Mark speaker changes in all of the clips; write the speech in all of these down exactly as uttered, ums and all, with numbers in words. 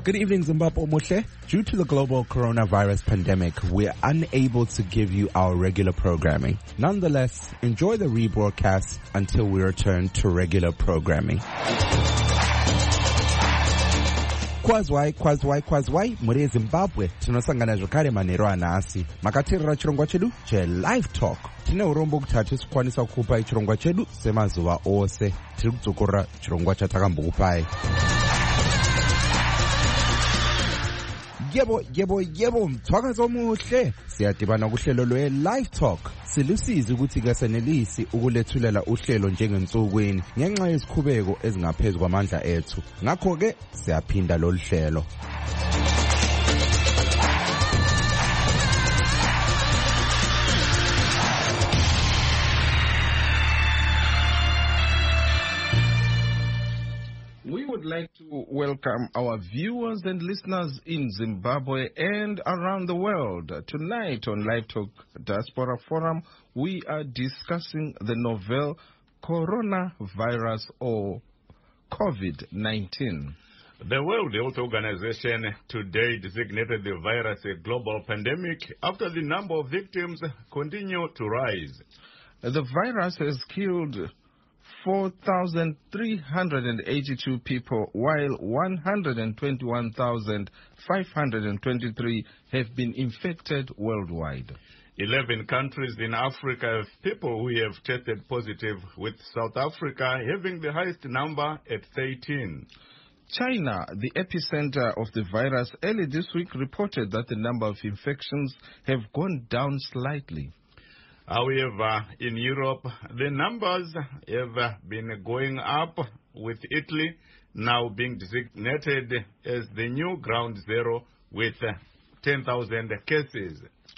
Speaker 1: Good evening, Zimbabwe Omuhle. Due to the global coronavirus pandemic, we're unable to give you our regular programming. Nonetheless, enjoy the rebroadcast until we return to regular programming. Kwazwai, kwazwai, kwazwai, muri Zimbabwe, tinosangana zvakare manheru anhasi. Makateerera chirongwa chedu che Live Talk. Tine urombo kutatu sikwanisa kukupai chirongwa chedu semazuva ose. Tiri kudzokorera chirongwa chatakambokupai. Yebo, yebo, yebo, mthwakazo omuhle. Siyadibana kuhlelo lwe Live Talk. Silusizi ukuthi ke senelisi ukulethulela uhlelo njengensukwini ngenxa yezikhubeko ezingaphezulu kwamandla ethu. Ngakho ke siyaphinda lo hlelo.
Speaker 2: We would like to welcome our viewers and listeners in Zimbabwe and around the world. Tonight on Live Talk Diaspora Forum, we are discussing the novel coronavirus or COVID nineteen.
Speaker 3: The World Health Organization today designated the virus a global pandemic after the number of victims continue to rise.
Speaker 2: The virus has killed four thousand three hundred eighty-two people, while one hundred twenty-one thousand five hundred twenty-three have been infected worldwide.
Speaker 3: Eleven countries in Africa have people who have tested positive, with South Africa having the highest number at thirteen.
Speaker 2: China, the epicenter of the virus, early this week reported that the number of infections have gone down slightly.
Speaker 3: However, in Europe, the numbers have been going up, with Italy now being designated as the new ground zero with ten thousand cases.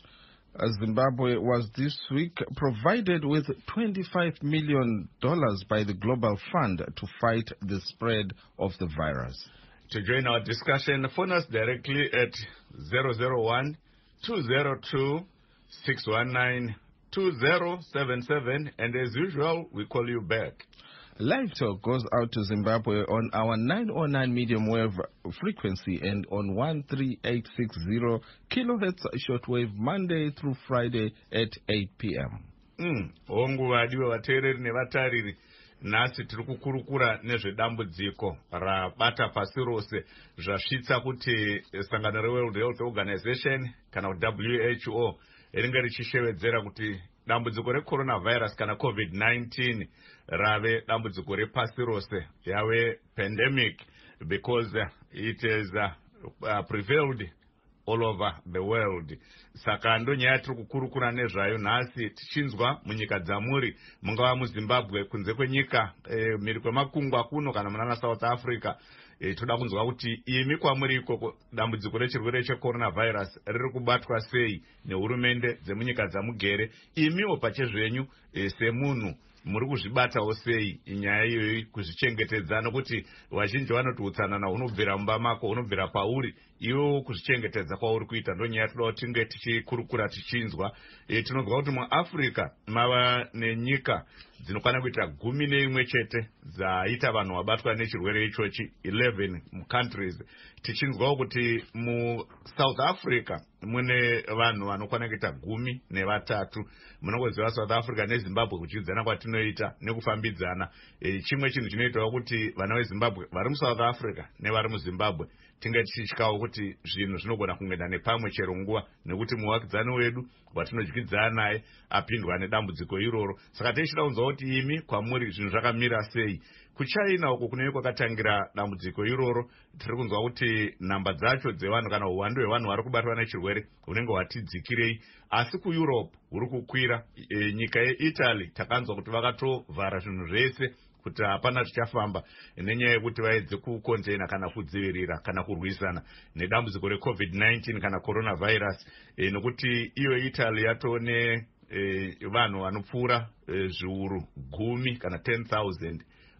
Speaker 2: Zimbabwe was this week provided with twenty-five million dollars by the Global Fund to fight the spread of the virus.
Speaker 3: To join our discussion, phone us directly at zero zero one, two zero two, six one nine, two zero seven seven, and as usual, we call you back.
Speaker 2: Live Talk goes out to Zimbabwe on our nine oh nine medium wave frequency and on one three eight six zero kilohertz shortwave Monday through Friday at eight p m
Speaker 3: Mm. Ongu vadiwe vateereri nevatariri, nhasi tiri kukurukura nezvedambudziko rabata pasi rose zvasvitsa kuti sangano reWorld Health Organization kana W H O ringe richishevedzera kuti dambudziko recoronavirus kana COVID nineteen rave dambudziko repasi rose, yave pandemic, because uh, it has uh, uh, prevailed all over the world. Saka ndo nyaya tiri kukurukura nezvayo nhasi tichinzwa munyika dzamuri, mungava muZimbabwe, kunze kwenyika eh, mhiri kwemakungwa kuno kana munana South Africa. E, toda kunzwa kuti imi kwamuri ikoko dambudziko rechirwere checoronavirus riri kubatwa sei nehurumende dzemunyika dzamugere. Imiwo pachezvenyu e, semunhu muri kuzvibatawo sei nyaya iyoyi kuzvichengetedza, nokuti vazhinji vanoti utsanana hunobvira mumba mako, hunobvira pauri, iwo kuzvichengetedza kwauri kuita ndo nyaya toda kuti tinge tichikurukura tichinzwa. E, tinonzwa kuti muAfrica mava nenyika dzinokwana kuita gumi neimwe chete dzaita vanhu vabatwa nechirwere ichochi, eleven countries. Tichinzwawo kuti muSouth Africa mune vanhu vanokwana kuita gumi nevatatu. Munokuziva South Africa neZimbabwe kuchidzana kwatinoita nekufambidzana. E, chimwe chinhu chinoitawo kuti vana veZimbabwe vari muSouth Africa nevari muZimbabwe tinge tichityawo kuti zvinhu zvinogona kungoenda nepamwe chero nguva, nekuti muvakidzani wedu watinodyidzana naye apindwa nedambudziko iroro. Saka tichida kunzwa kuti imi kwamuri zvinhu zvakamira sei. KuChina uko kunenge kwakatangira dambudziko iroro, tiri kunzwa kuti namba dzacho dzevanhu kana uwandu hwevanhu vari kubatwa nechirwere hunenge hwati dzikirei. Asi kuEurope huri kukwira. E, nyika yeItaly takanzwa kuti vakatovhara zvinhu zvese kuti hapana zvichafamba nenyaya yekuti vaedze kukontaina kana kudzivirira kana kurwisana nedambudziko reCovid nineteen kana coronavirus. E, nokuti iyo Italy yatone e, vanhu vanopfuura e, zviuru gumi kana ten thousand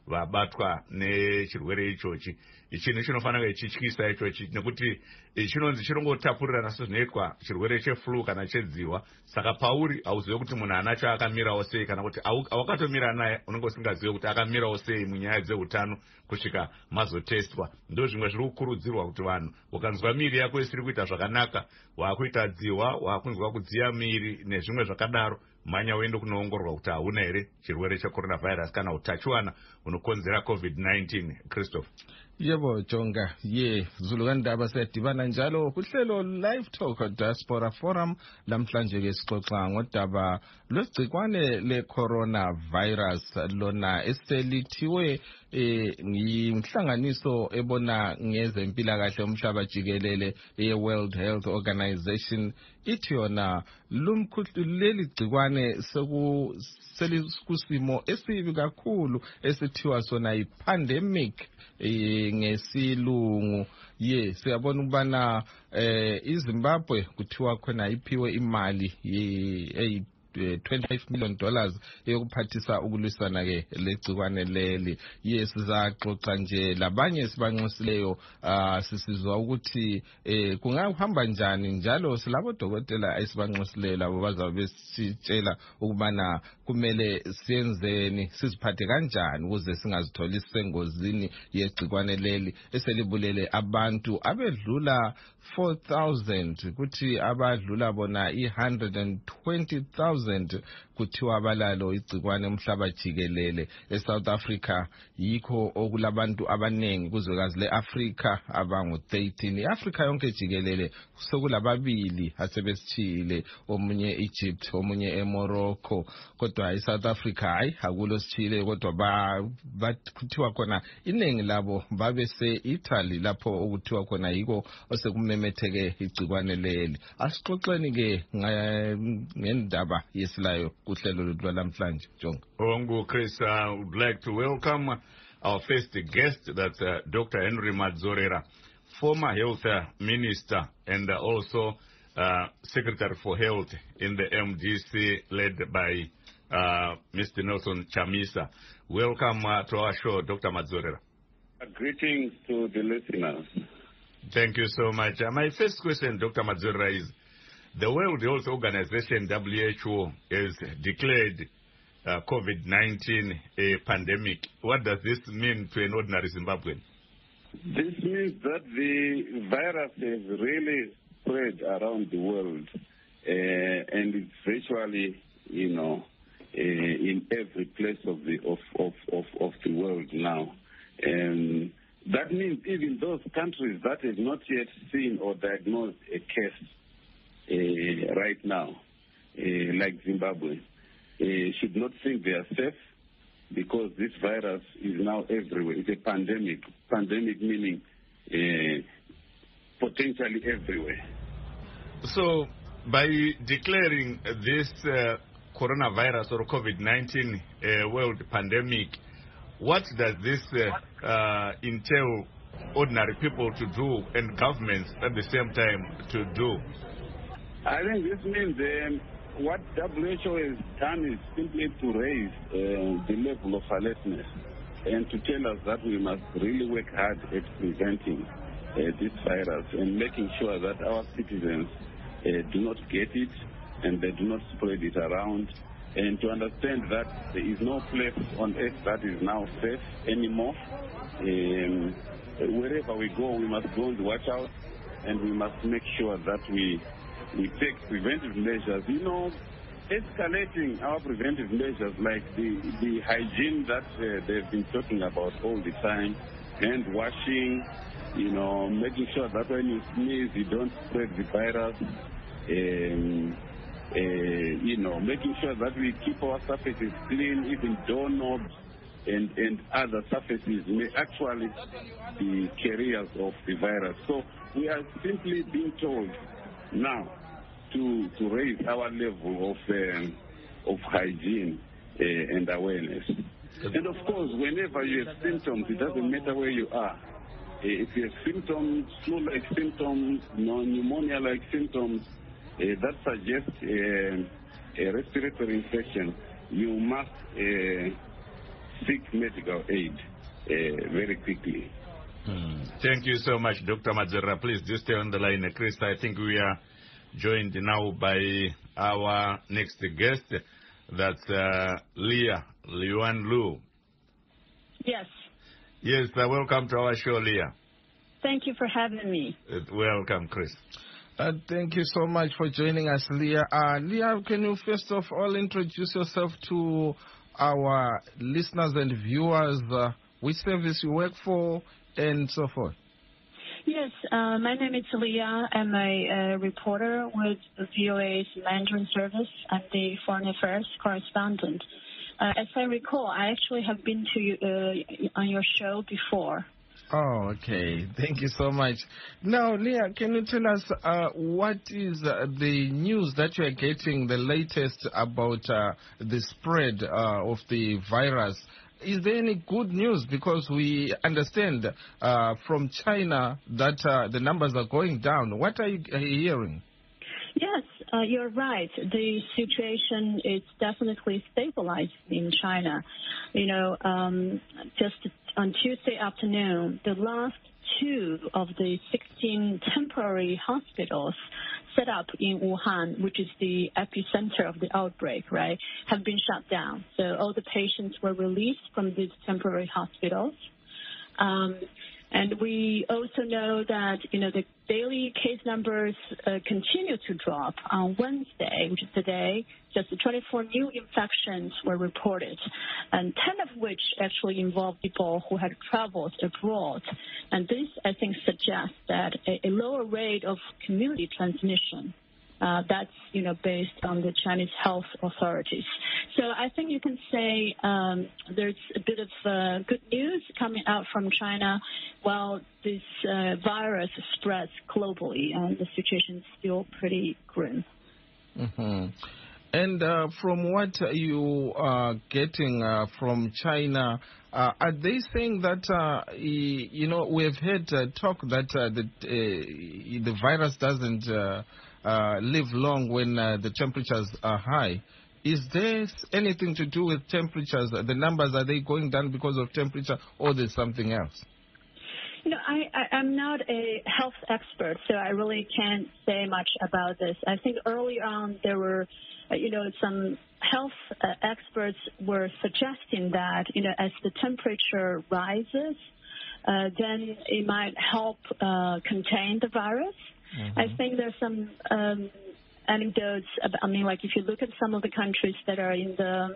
Speaker 3: vabatwa nechirwere ichochi. Ichi chinofanira chityisa ichochi nekuti chinonzi chirongotapurirana sezvinoitwa chirwere cheflu kana chedziwa. Saka pauri hauzivi kuti munhu anacho akamirawo sei, kana kuti awakatomira naye unenge usingazivi kuti akamirawo sei munyaya dzeutano kusvika mazotestwa. Ndo zvimwe zviri kukurudzirwa kuti vanhu ukanzwa miri yako isiri kuita zvakanaka, wakuita dziwa, wakunzwa kudziya miri nezvimwe zvakadaro, manya uende kunoongororwa kuti hauna here chirwere checoronavirus kana utachiwana unokonzera covid nineteen. Christopher.
Speaker 2: Yebo Jonga, ye Zulukandaba sedibana njalo kuhlelo Live Talk Diaspora Forum lamhlanje ke sixoxa ngodaba lwegcikwane le coronavirus lona eselithiwe ngihlanganiso ebona ngezempilakahle umhlaba jikelele e World Health Organization ithi yona lumkhuhleli gcikwane soku selikusimo esibi kakhulu esithiwa sona i-pandemic ngesilungu. Ye siyabona ukubana eh iZimbabwe kuthiwa khona iphiwe imali ye twenty-five million dollars yokuphathisa ukulwisana ke legcikwane leli. Yes sizaxoxa nje labanye sibanxusileyo sisizwa ukuthi eh kungahamba njani, njalo silabo dokotela esibanxusileyo labo bazabe besitshela ukubana kumele siyenzeni, siziphathe kanjani ukuze singazitholi sengozini yegcikwane leli eselibulele abantu abedlula four thousand, kuthi abadlula bona i one hundred twenty thousand kuthiwa balalo igcikwane umhlaba jikelele. eSouth Africa yikho okulabantu abanengi kuzwekazi leAfrica abangu thirteen. iAfrica yonke jikelele sokulababili asebesithile, omunye Egypt omunye eMorocco, kodwa eSouth Africa hayi akulo sithile, kodwa bakuthiwa khona inengi labo babese Italy lapho okuthiwa khona yiko osekumemetheke igcikwane leli. Asixoxeni ke ngendaba yesilayo kuhlelo lwethu lamhlanje Jonga.
Speaker 3: Ongu Chris, I would like to welcome our first guest, that's uh, Doctor Henry Madzorera, former health minister and also uh, secretary for health in the M D C led by uh, Mister Nelson Chamisa. Welcome uh, to our show, Doctor Madzorera.
Speaker 4: Uh, greetings to the listeners.
Speaker 3: Thank you so much. Uh, my first question, Doctor Madzorera, is the World Health Organization, W H O, has declared uh, COVID nineteen a pandemic. What does this mean to an ordinary Zimbabwean?
Speaker 4: This means that the virus has really spread around the world, uh, and it's virtually, you know, uh, in every place of the of, of, of, of the world now. And that means even those countries that have not yet seen or diagnosed a case Uh, right now, uh, like Zimbabwe, uh, should not think they are safe, because this virus is now everywhere. It's a pandemic. Pandemic meaning uh, potentially everywhere.
Speaker 3: So, by declaring this uh, coronavirus or COVID nineteen uh, world pandemic, what does this uh, uh, entail ordinary people to do and governments at the same time to do?
Speaker 4: I think this means um, what W H O has done is simply to raise uh, the level of alertness and to tell us that we must really work hard at preventing uh, this virus and making sure that our citizens uh, do not get it and they do not spread it around, and to understand that there is no place on earth that is now safe anymore. Um, wherever we go, we must go and watch out, and we must make sure that we We take preventive measures, you know, escalating our preventive measures like the, the hygiene that uh, they've been talking about all the time, hand washing, you know, making sure that when you sneeze, you don't spread the virus, um, uh, you know, making sure that we keep our surfaces clean, even doorknobs and, and other surfaces may actually be carriers of the virus. So we are simply being told now to to raise our level of um, of hygiene uh, and awareness. And of course, whenever you have symptoms, it doesn't matter where you are. Uh, if you have symptoms, flu-like symptoms, pneumonia-like symptoms uh, that suggest uh, a respiratory infection, you must uh, seek medical aid uh, very quickly.
Speaker 3: Hmm. Thank you so much, Doctor Madzera. Please do stay on the line. Chris, I think we are joined now by our next guest. That's uh, Leah Liuan Lu.
Speaker 5: Yes.
Speaker 3: Yes, uh, welcome to our show, Leah.
Speaker 5: Thank you for having me.
Speaker 3: Uh, welcome, Chris.
Speaker 2: Uh, thank you so much for joining us, Leah. Uh, Leah, can you first of all introduce yourself to our listeners and viewers, uh, which service you work for, and so forth?
Speaker 5: Yes, uh, my name is Leah. I'm a uh, reporter with V O A's Mandarin service. I'm the foreign affairs correspondent. Uh, as I recall, I actually have been to uh, on your show before.
Speaker 2: Oh, okay. Thank you so much. Now, Leah, can you tell us uh, what is uh, the news that you are getting, the latest about uh, the spread uh, of the virus? Is there any good news? Because we understand uh, from China that uh, the numbers are going down. What are you hearing?
Speaker 5: Yes, uh, you're right. The situation is definitely stabilized in China. You know, um, just on Tuesday afternoon, the last two of the sixteen temporary hospitals set up in Wuhan, which is the epicenter of the outbreak, right, have been shut down. So all the patients were released from these temporary hospitals. Um, and we also know that, you know, the daily case numbers uh, continue to drop. On Wednesday, which is today, just twenty-four new infections were reported, and ten of which actually involved people who had traveled abroad. And this, I think, suggests that a, a lower rate of community transmission. Uh, that's, you know, based on the Chinese health authorities. So I think you can say um, there's a bit of uh, good news coming out from China while this uh, virus spreads globally, and the situation is still pretty grim.
Speaker 2: Mm-hmm. And uh, from what you are getting uh, from China, uh, are they saying that, uh, you know, we have heard uh, talk that uh, the, uh, the virus doesn't uh, uh, live long when uh, the temperatures are high? Is there anything to do with temperatures? The numbers, are they going down because of temperature, or there's something else?
Speaker 5: You know, I, I, I'm not a health expert, so I really can't say much about this. I think early on there were, uh, you know, some health uh, experts were suggesting that, you know, as the temperature rises, uh, then it might help uh, contain the virus. Mm-hmm. I think there's some um, anecdotes about, I mean, like if you look at some of the countries that are in the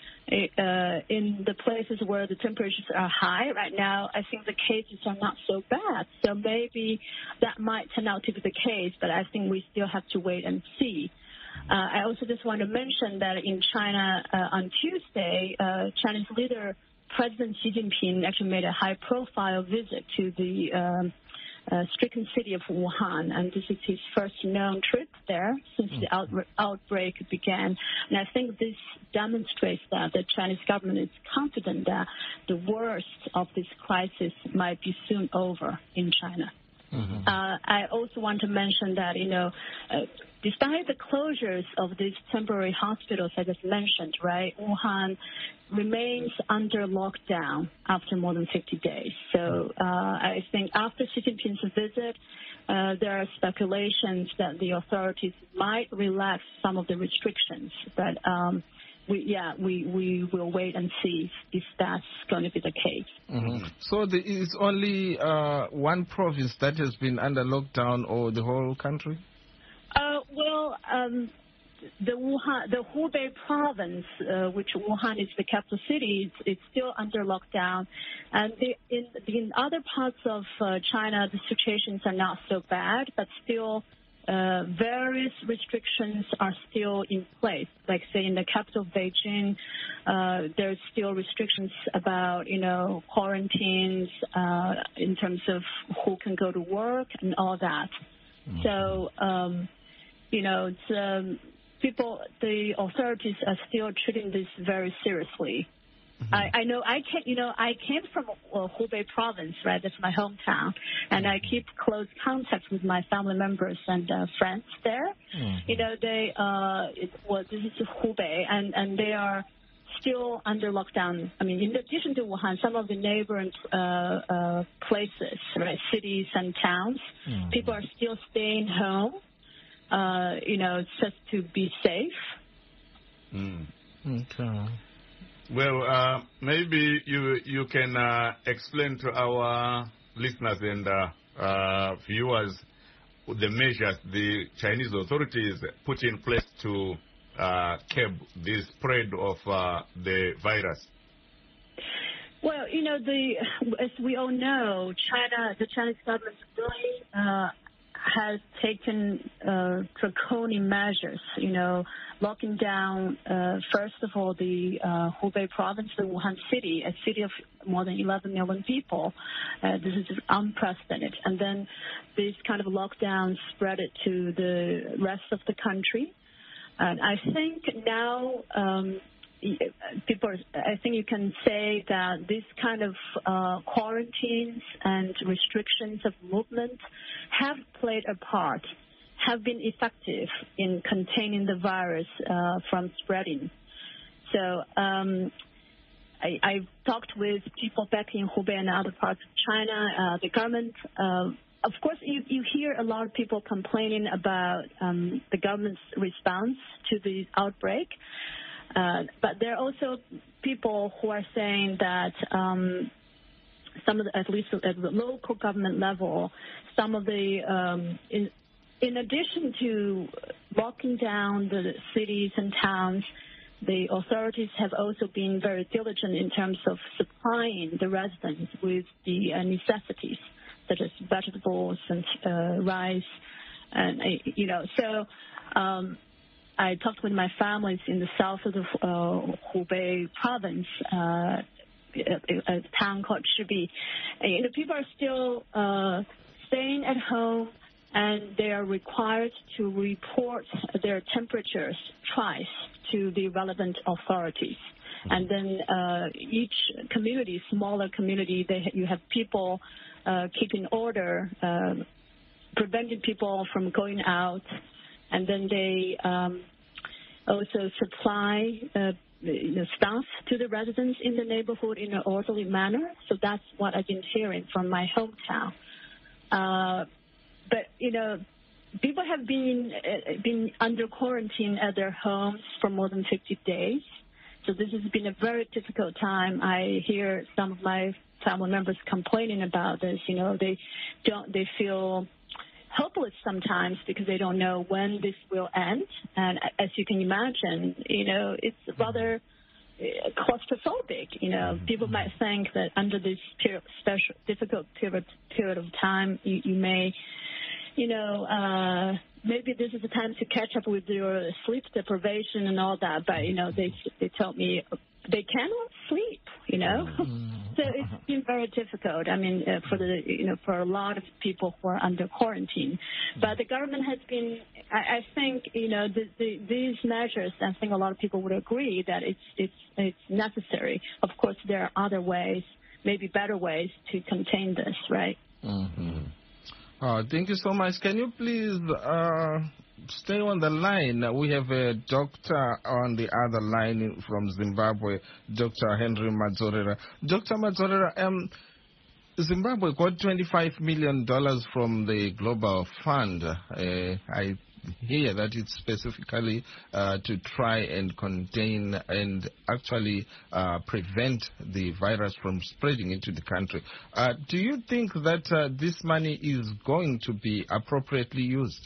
Speaker 5: Uh, in the places where the temperatures are high right now, I think the cases are not so bad. So maybe that might turn out to be the case, but I think we still have to wait and see. Uh, I also just want to mention that in China uh, on Tuesday, uh, Chinese leader President Xi Jinping actually made a high-profile visit to the um, Uh, stricken city of Wuhan, and this is his first known trip there since the out outbreak began. And I think this demonstrates that the Chinese government is confident that the worst of this crisis might be soon over in China. Mm-hmm. Uh, I also want to mention that, you know, uh, despite the closures of these temporary hospitals I just mentioned, right, Wuhan remains under lockdown after more than fifty days. So uh, I think after Xi Jinping's visit, uh, there are speculations that the authorities might relax some of the restrictions. But um, we, yeah, we, we will wait and see if that's going to be the case.
Speaker 2: Mm-hmm. So there is only uh, one province that has been under lockdown, or the whole country?
Speaker 5: Uh, well, um, the Wuhan, the Hubei province, uh, which Wuhan is the capital city, is, is still under lockdown. And the, in, in other parts of uh, China, the situations are not so bad, but still uh, various restrictions are still in place. Like, say, in the capital, Beijing, uh, there's still restrictions about, you know, quarantines uh, in terms of who can go to work and all that. Mm-hmm. So, um, you know, it's, um, people, the authorities are still treating this very seriously. Mm-hmm. I, I know I came, you know, I came from uh, Hubei province, right? That's my hometown, and I keep close contact with my family members and uh, friends there. Mm-hmm. You know, they, uh, it, well, this is Hubei, and and they are still under lockdown. I mean, in addition to Wuhan, some of the neighboring uh, uh, places, right, cities and towns, mm-hmm. people are still staying home, uh, you know, just to be safe.
Speaker 3: Mm.
Speaker 2: Okay.
Speaker 3: Well, uh, maybe you you can uh, explain to our listeners and uh, uh, viewers the measures the Chinese authorities put in place to uh, curb the spread of uh, the virus.
Speaker 5: Well, you know, the as we all know, China, the Chinese government really uh, has taken uh, draconian measures, you know, locking down, uh, first of all, the uh, Hubei province, the Wuhan city, a city of more than eleven million people. Uh, this is unprecedented. And then this kind of lockdown spread it to the rest of the country. And I think now um, people, are, I think you can say that this kind of uh, quarantines and restrictions of movement have played a part, have been effective in containing the virus uh, from spreading. So um, I, I've talked with people back in Hubei and other parts of China. Uh, the government, uh, of course, you, you hear a lot of people complaining about um, the government's response to the outbreak. Uh, but there are also people who are saying that um, some of the, at least at the local government level, some of the, um, in, in addition to locking down the cities and towns, the authorities have also been very diligent in terms of supplying the residents with the uh, necessities, such as vegetables and uh, rice, and uh, you know. So um, I talked with my families in the south of the uh, Hubei province, uh, a, a town called Shibi. And, you know, people are still uh, staying at home, and they are required to report their temperatures twice to the relevant authorities. And then uh, each community, smaller community, they, you have people uh, keeping order, uh, preventing people from going out, and then they um, also supply uh, you know, staff to the residents in the neighborhood in an orderly manner. So that's what I've been hearing from my hometown. Uh, but, you know, people have been uh, been under quarantine at their homes for more than fifty days. So this has been a very difficult time. I hear some of my family members complaining about this. You know, they don't, they feel hopeless sometimes because they don't know when this will end. And as you can imagine, you know, it's rather claustrophobic. You know, people might think that under this period, special, difficult period, period of time, you, you may, you know, uh, maybe this is the time to catch up with your sleep deprivation and all that. But, you know, they they told me they cannot sleep, you know. So it's been very difficult, I mean, uh, for the, you know, for a lot of people who are under quarantine. But the government has been, I, I think, you know, the, the, these measures, I think a lot of people would agree that it's, it's, it's necessary. Of course, there are other ways, maybe better ways to contain this, right?
Speaker 2: Mm-hmm. Oh, thank you so much. Can you please uh, stay on the line? We have a doctor on the other line from Zimbabwe, Doctor Henry Madzorera. Doctor Madzorera, um, Zimbabwe got twenty-five million dollars from the Global Fund. Uh, I hear that it's specifically uh, to try and contain and actually uh, prevent the virus from spreading into the country. Uh, do you think that uh, this money is going to be appropriately used?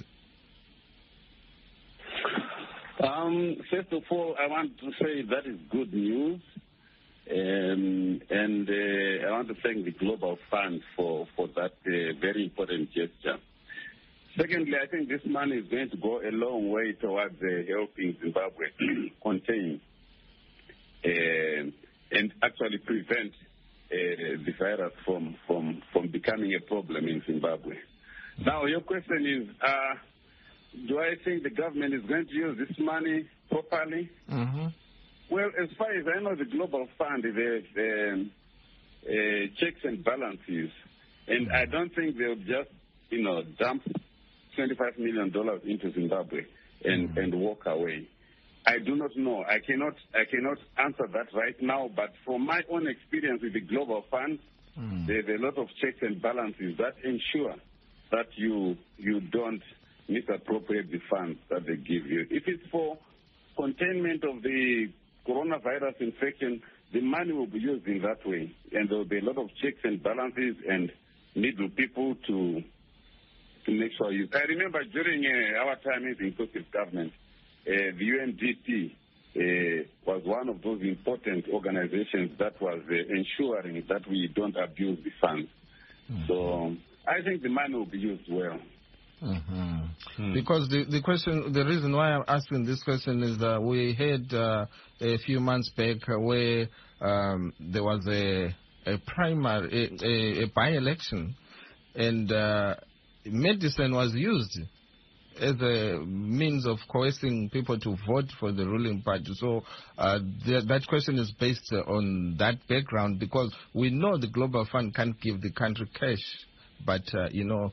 Speaker 4: Um, first of all, I want to say that is good news. Um, and uh, I want to thank the Global Fund for, for that uh, very important gesture. Secondly, I think this money is going to go a long way towards uh, helping Zimbabwe contain uh, and actually prevent uh, the virus from, from, from becoming a problem in Zimbabwe. Now, your question is, uh, do I think the government is going to use this money properly?
Speaker 2: Mm-hmm.
Speaker 4: Well, as far as I know, the Global Fund, there's um, uh, checks and balances, and I don't think they'll just, you know, dump twenty-five million dollars into Zimbabwe and, mm-hmm. and walk away. I do not know. I cannot I cannot answer that right now, but from my own experience with the Global Fund, mm. there's a lot of checks and balances that ensure that you you don't misappropriate the funds that they give you. If it's for containment of the coronavirus infection, the money will be used in that way, and there will be a lot of checks and balances and middle people to to make sure you. I remember during uh, our time in the inclusive government, uh, the U N D P uh, was one of those important organizations that was uh, ensuring that we don't abuse the funds. Mm-hmm. So um, I think the money will be used well.
Speaker 2: Mm-hmm. Hmm. Because the, the question, the reason why I'm asking this question is that we had uh, a few months back where um, there was a, a primary, a, a, a by-election, and uh, medicine was used as a means of coercing people to vote for the ruling party. So uh, th that question is based on that background, because we know the Global Fund can't give the country cash, but, uh, you know,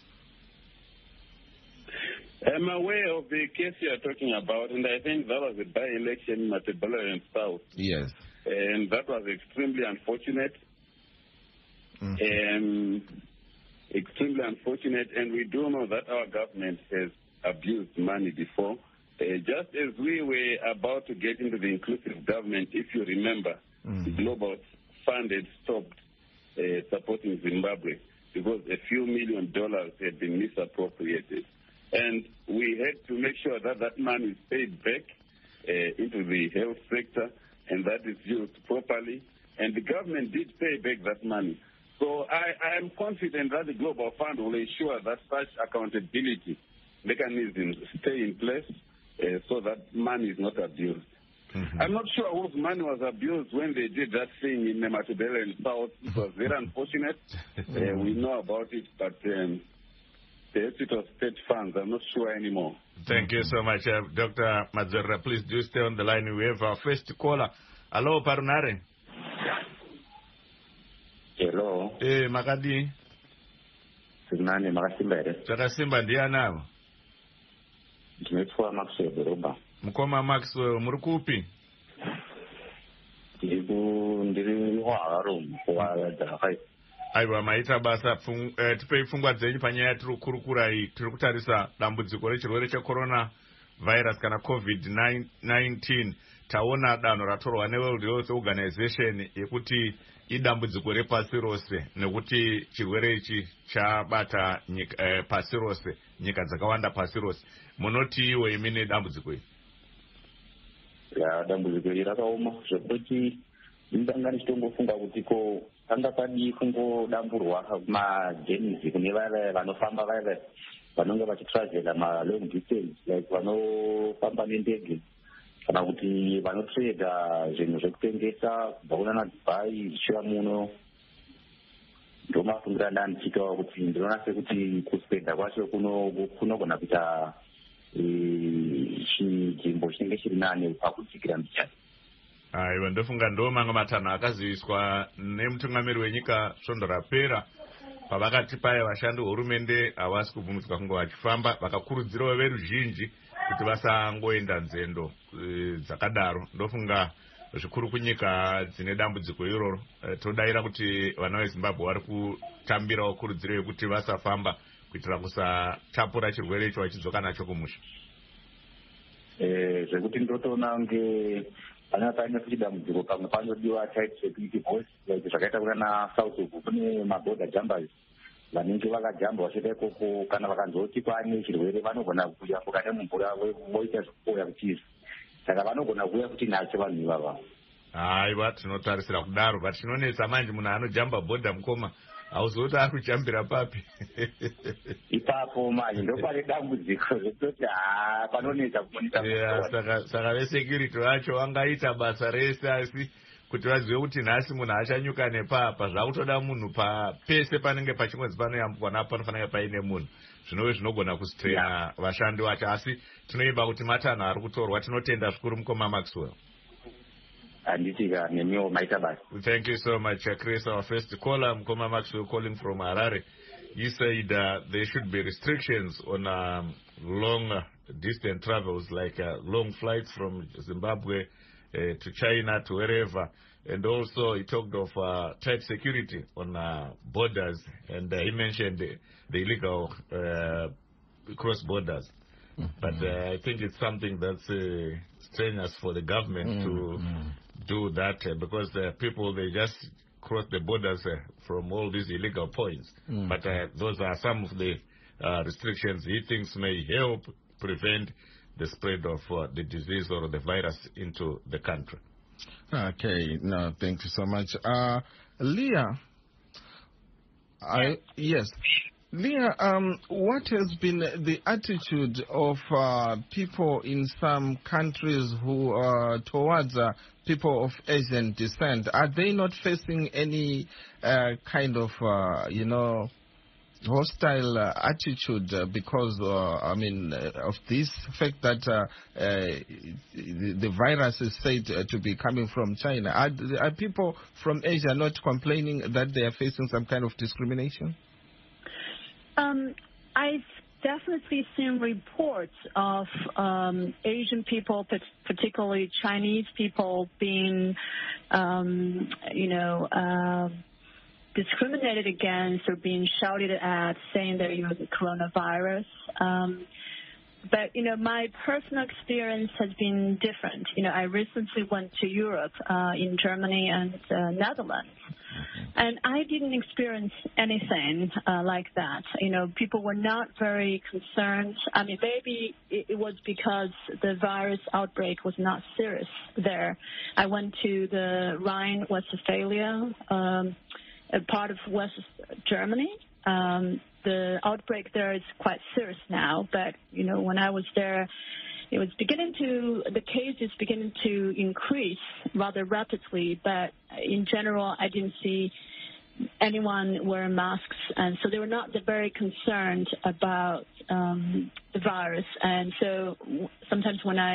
Speaker 4: I'm aware of the case you are talking about, and I think that was a by-election in Matabeleland South.
Speaker 2: Yes.
Speaker 4: And that was extremely unfortunate. Mm-hmm. Um, extremely unfortunate, and we do know that our government has abused money before. Uh, just as we were about to get into the inclusive government, if you remember, mm-hmm. the Global Fund had stopped uh, supporting Zimbabwe because a few million dollars had been misappropriated. And we had to make sure that that money is paid back uh, into the health sector and that is used properly. And the government did pay back that money. So I, I am confident that the Global Fund will ensure that such accountability mechanisms stay in place uh, so that money is not abused. Mm-hmm. I'm not sure whose money was abused when they did that thing in Matabeleland South. It was very unfortunate. uh, we know about it, but... Um, The exit of state funds, I'm not sure anymore.
Speaker 3: Thank you so much, uh, Doctor Madzorra. Please do stay on the line. We have our first caller. Hello, Parunare.
Speaker 6: Hello.
Speaker 3: Eh, Makadi.
Speaker 6: Sinani Makasimba.
Speaker 3: Takasimba ndiana.
Speaker 6: Ndimetwa Maxwell Doroba.
Speaker 3: Mkoma Maxwell, murukupi?
Speaker 6: Ndiku ndiri hwaro kwa dzakai.
Speaker 3: Aiwa maita basa fung, eh, tipei pfungwa dzenyu panyaya tiri kukurukura iyi tiri kutarisa dambudziko rechirwere checorona virus kana covid nineteen. Taona danho ratorwa neWorld Health Organization yekuti idambudziko repasi rose nekuti chirwere ichi chabata nyika, eh, pasi rose, nyika dzakawanda pasi rose. Munoti iwo imi nedambudziko iri?
Speaker 6: Ya dambudziko iri rakaoma zvekuti ndanga ndichitongofunga kuti ko panga padi kungodamburwa magenisi kune vaya vanofamba vaya vanonge vachitravela malong distance, like vanofamba nendege kana kuti vanotreda zvinhu zvekutengesa kubva kunana Dubai zvichiva muno. Ndomafungira ndandichitaura kuti ndinoona sekuti kuspenda kwacho kunogona kuita chinzvimbo chinenge chiri nane pakudzikira mbichani.
Speaker 3: Aiwa, ndofunga ndo mamwe matanho akaziviswa nemutungamiri wenyika svondo rapera pavakati paya vashandi hurumende havasi kubvumidzwa kunge vachifamba, vakakurudzirawo veruzhinji kuti vasangoenda nzendo e, dzakadaro. Ndofunga zvikuru kunyika dzine dambudziko iroro e, todayira kuti vana veZimbabwe vari kutambirawo kurudziro yekuti vasafamba kuitira kusatapura chirwere icho vachidzoka nacho kumusha.
Speaker 6: Eh, zvekuti ndotoona nge pana paine kuchidambudziko pamwe panodiwa tight security force like zvakaita kuna South uku kune maborder jumpers vanenge vakajamba vachienda ikoko, kana vakanzoti pane chirwere vanogona kuyambuka nemumvura voita zvekupoya kutiza, saka vanogona kuuya kuti nacho vanhu ivava.
Speaker 3: Aiwa, tinotarisira kudaro, but chinonetsa manje munhu anojamba border mukoma hauzoti ari kujambira papi?
Speaker 6: Ipapo manje ndopane dambudziko zvekutoti haa panonetsa kumonita.
Speaker 3: Yeah, saka saka vesecurity vacho vangaita basa rese asi kuti vazive kuti nhasi munhu achanyuka nepapa zvakutoda munhu pese panenge pachimwedzi panoyambukwa napo panofanira paine munhu, zvinove zvinogona kustraina vashandi vacho. Asi tinoimba kuti matanho ari kutorwa. Tinotenda zvikuru mukoma Maxwell.
Speaker 6: Anditika nemiwo maita basi.
Speaker 3: Thank you so much, uh, Chris. Our first caller, Mkoma Maxwell, calling from Harare. He said uh, there should be restrictions on um, long uh, distant travels, like uh, long flights from Zimbabwe uh, to China, to wherever. And also he talked of uh, tight security on uh, borders, and uh, he mentioned the, the illegal uh, cross borders. Mm-hmm. But uh, I think it's something that's uh, strenuous for the government mm-hmm. to do that, uh, because uh, people, they just cross the borders uh, from all these illegal points. Mm-hmm. But uh, those are some of the uh, restrictions he thinks may help prevent the spread of uh, the disease or the virus into the country.
Speaker 2: Okay, no, thank you so much. Uh, Leah, I, yes. Leah, um, what has been the attitude of uh, people in some countries who are towards uh, people of Asian descent? Are they not facing any uh, kind of, uh, you know, hostile uh, attitude uh, because, uh, I mean, uh, of this fact that uh, uh, the, the virus is said uh, to be coming from China? Are, are people from Asia not complaining that they are facing some kind of discrimination?
Speaker 5: Um, I've definitely seen reports of um, Asian people, particularly Chinese people, being, um, you know, uh, discriminated against or being shouted at, saying that you have the coronavirus. Um, but, you know, my personal experience has been different. You know, I recently went to Europe, uh, in Germany and uh, Netherlands. And I didn't experience anything uh, like that. You know, people were not very concerned. I mean, maybe it, it was because the virus outbreak was not serious there. I went to the Rhine, Westphalia, um, a part of West Germany. Um, the outbreak there is quite serious now, but, you know, when I was there, it was beginning to, the cases beginning to increase rather rapidly, but in general, I didn't see anyone wearing masks, and so they were not very concerned about um, the virus. And so sometimes when I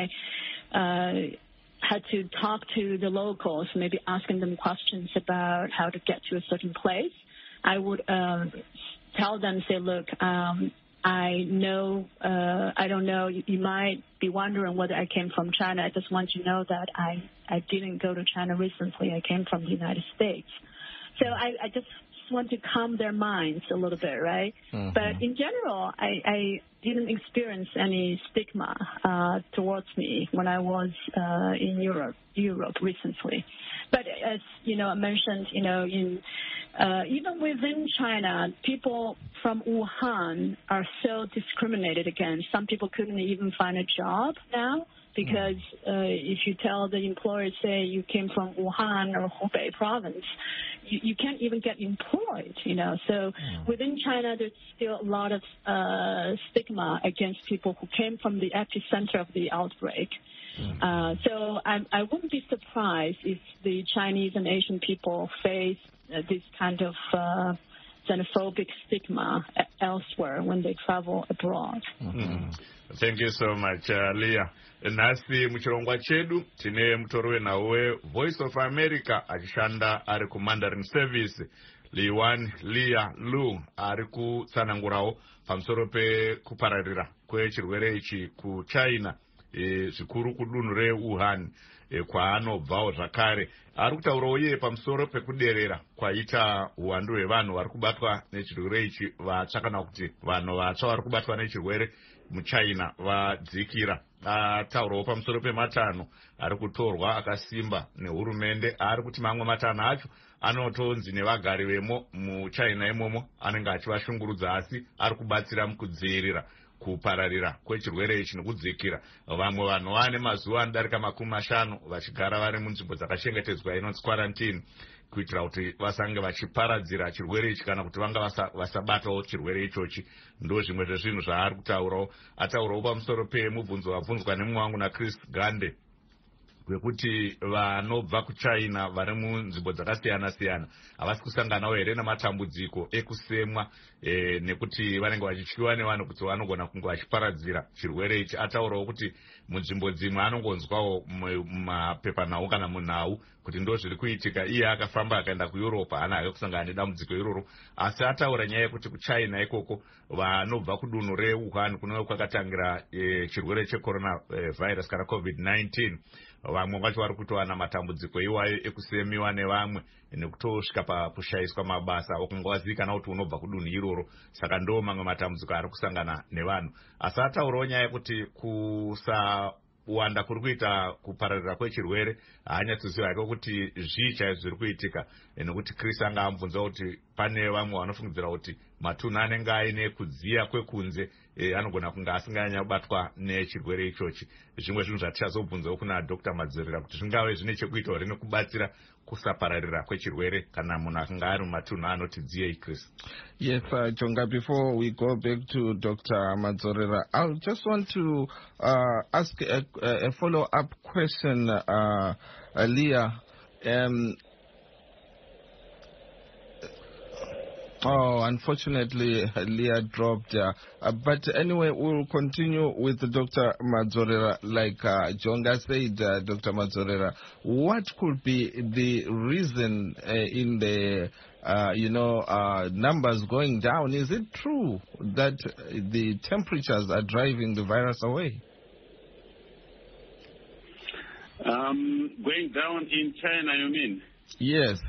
Speaker 5: uh, had to talk to the locals, maybe asking them questions about how to get to a certain place, I would uh, tell them, say, look, um, I know, uh, I don't know, you, you might be wondering whether I came from China. I just want you to know that I, I didn't go to China recently. I came from the United States. So I, I just want to calm their minds a little bit, right? Mm-hmm. But in general, I, I didn't experience any stigma uh, towards me when I was uh, in Europe, Europe recently. But as, you know, I mentioned, you know, in uh, even within China, people from Wuhan are so discriminated against. Some people couldn't even find a job now because uh, if you tell the employer, say, you came from Wuhan or Hubei province, you, you can't even get employed, you know. So mm. within China, there's still a lot of uh, stigma against people who came from the epicenter of the outbreak. Mm. Uh, so I, I wouldn't be surprised if the Chinese and Asian people face uh, this kind of uh, xenophobic stigma elsewhere when they travel abroad.
Speaker 3: Mm. Thank you so much, uh, Leah. Nasi muchirongwa chedu tine mutorwe nawe Voice of America achishanda ari ku Mandarin Service. Liwan Leah Lu ari kutsanangurawo pamusoro pe kupararira kwechirwere ichi ku China, e, zvikuru kudunhu reWuhan, e, kwaanobvawo zvakare. Ari kutaurawo iye pamusoro pekuderera kwaita uwandu hwevanhu vari kubatwa nechirwere ichi, vatsvakana kuti vanhu vatsva vari kubatwa nechirwere muChina vadzikira. Ataurawo pamusoro pematanho ari kutorwa akasimba nehurumende, ari kuti mamwe matanho acho anotonzi nevagari vemo muChina imomo anenge achivashungurudza, asi ari kubatsira mukudzivirira kupararira kwechirwere ichi nekudzikira. Vamwe vanhu vane mazuva anodarika makumi mashanu vachigara vari munzvimbo dzakachengetedzwa inonzi quarantine, kuitira kuti vasange vachiparadzira chirwere ichi kana kuti vanga vasabatawo chirwere ichochi. Ndo zvimwe zvezvinhu zvaari kutaurawo. Ataurawo pamusoro pemubvunzo wabvunzwa nemumwe wangu naChris Gande kwekuti vanobva kuchina vari munzvimbo dzakasiyana-siyana havasi kusanganawo here namatambudziko ekusemwa e, nekuti vanenge vachityiwa nevanhu kuti vanogona kunge vachiparadzira chirwere ichi. Ataurawo kuti munzvimbo dzimwe anongonzwawo mumapepanhau kana munhau kuti ndo zviri kuitika. Iye akafamba akaenda kueurope, haana hake kusangana nedambudziko iroro, asi ataura nyaya yekuti kuchina ikoko vanobva kudunhu reuhan kunenge kwakatangira e, chirwere checorona e, virus kana covid nineteen, vamwe vacho vari kutowana matambudziko iwayo ekusemiwa nevamwe nekutosvika pakushayiswa mabasa okunge wazivikana kuti unobva kudunhu iroro. Saka ndo mamwe matambudziko ari kusangana nevanhu. Asi ataurawo nyaya yekuti kusawanda kuri kuita kupararira kwechirwere haanyatsoziva hake kuti zvii chaizvo zviri kuitika, nekuti Chris anga amubvunza kuti pane vamwe vanofungidzira kuti matunhu anenge aine kudziya kwekunze e, anogona kunge asinganyanya kubatwa nechirwere ichochi. Zvimwe zvinhu zvatichazobvunzawo kuna Doctor Madzorera kuti zvingave zvine chekuita here nekubatsira kusapararira kwechirwere kana munhu akanga ari mumatunhu anoti dziyei. Chris?
Speaker 2: Yes, uh, Jonga, before we go back to Doctor Madzorera, I just want to uh, ask a, a follow-up question, uh, Leah. Um, Oh, unfortunately, Leah dropped. Uh, uh, but anyway, we'll continue with Doctor Madzorera. Like uh, Jonga said, uh, Doctor Madzorera, what could be the reason uh, in the, uh, you know, uh, numbers going down? Is it true that the temperatures are driving the virus away?
Speaker 4: Um, going down in China, you mean?
Speaker 2: Yes.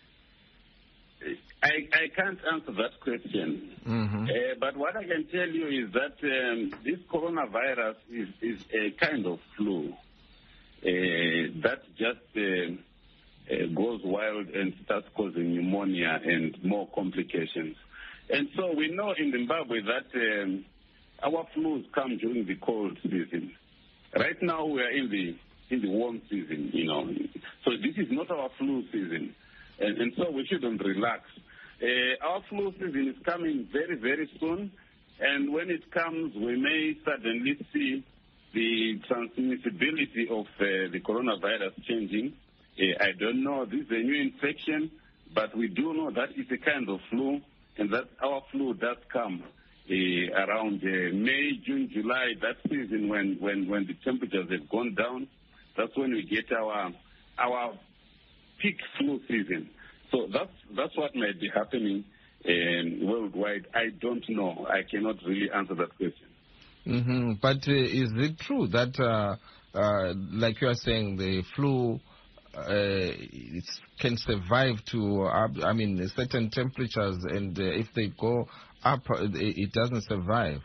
Speaker 4: I, I can't answer that question.
Speaker 2: Mm-hmm.
Speaker 4: Uh, but what I can tell you is that um, this coronavirus is, is a kind of flu uh, that just uh, uh, goes wild and starts causing pneumonia and more complications. And so we know in Zimbabwe that um, our flus come during the cold season. Right now we are in the in the warm season, you know. So this is not our flu season. And, and so we shouldn't relax. Uh, our flu season is coming very, very soon, and when it comes, we may suddenly see the transmissibility of uh, the coronavirus changing. Uh, I don't know, this is a new infection, but we do know that it's a kind of flu, and that our flu does come uh, around uh, May, June, July, that season when, when, when the temperatures have gone down. That's when we get our, our peak flu season. So that's that's what might be happening um, worldwide. I don't know. I cannot really answer that question.
Speaker 2: Mm-hmm. But uh, is it true that, uh, uh, like you are saying, the flu uh, it can survive to, uh, I mean, certain temperatures, and uh, if they go up, it doesn't survive?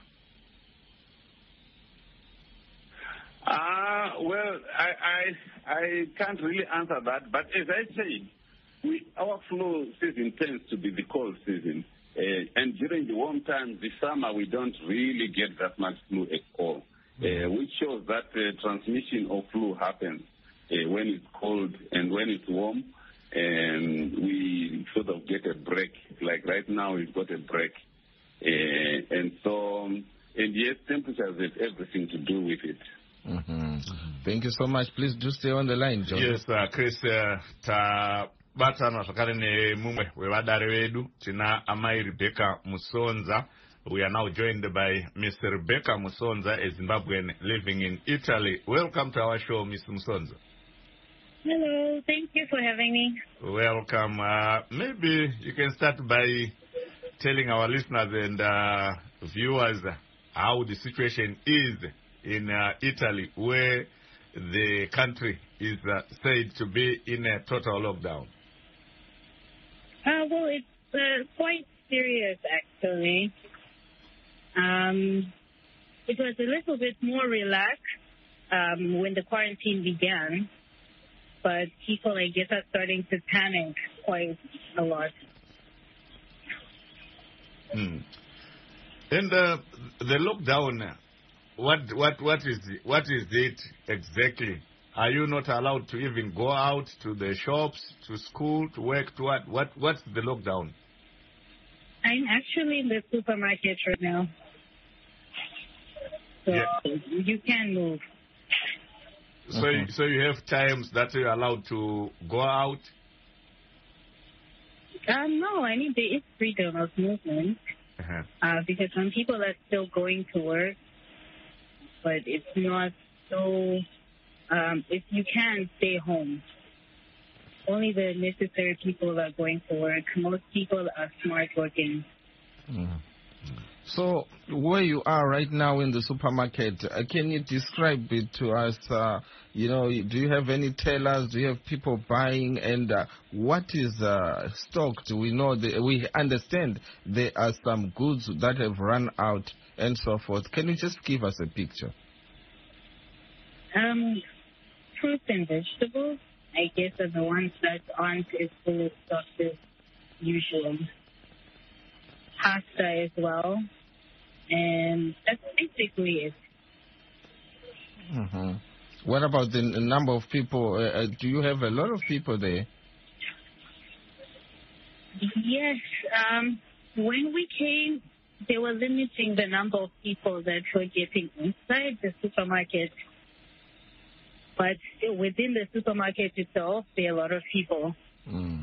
Speaker 4: Uh, well, I, I, I can't really answer that. But as I said, We, our flu season tends to be the cold season. Uh, and during the warm times, the summer, we don't really get that much flu at all, uh, which shows that uh, transmission of flu happens uh, when it's cold and when it's warm. And we sort of get a break. Like right now, we've got a break. Uh, and so, and yes, temperatures have everything to do with it.
Speaker 2: Mm-hmm. Mm-hmm. Thank you so much. Please do stay on the line, John.
Speaker 3: Yes, uh, Chris, uh, ta... batana zvakare nemumwe wevadare vedu tina amai Rebecca Musonza. We are now joined by Mister Rebecca Musonza, a Zimbabwean living in Italy. Welcome to our show, Mister Musonza.
Speaker 5: Hello, thank you for having me.
Speaker 3: Welcome. Uh, maybe you can start by telling our listeners and uh, viewers how the situation is in uh, Italy, where the country is uh, said to be in a total lockdown.
Speaker 5: Uh, well, it's uh, quite serious, actually. Um, it was a little bit more relaxed um, when the quarantine began, but people, I guess, are starting to panic quite a lot.
Speaker 3: Hmm. And uh, the lockdown, what what what is what is it exactly? Are you not allowed to even go out to the shops, to school, to work, to what? What what's the lockdown?
Speaker 5: I'm actually in the supermarket right now. So
Speaker 3: Yeah.
Speaker 5: you can move.
Speaker 3: So,
Speaker 2: Mhm.
Speaker 3: so you have times that you're allowed to go out?
Speaker 7: Uh, no, I mean, there is freedom of movement
Speaker 3: Uh-huh.
Speaker 7: uh, because some people are still going to work, but it's not so, um, if you can, stay home. Only the necessary people are going to work. Most people are smart working.
Speaker 2: Mm. So, where you are right now in the supermarket, uh, can you describe it to us? Uh, you know, do you have any tellers? Do you have people buying? And uh, what is uh, stocked? We know, that, we understand there are some goods that have run out and so forth. Can you just give us a picture?
Speaker 7: Um, fruits and vegetables, I guess, are the ones that aren't as full stocked as usual. Pasta as well. And that's basically it.
Speaker 2: Mm-hmm. What about the n- number of people? Uh, uh, do you have a lot of people there?
Speaker 7: Yes. Um, when we came, they were limiting the number of people that were getting inside the supermarket. But still within the supermarket itself, there are a lot of people.
Speaker 2: Mm.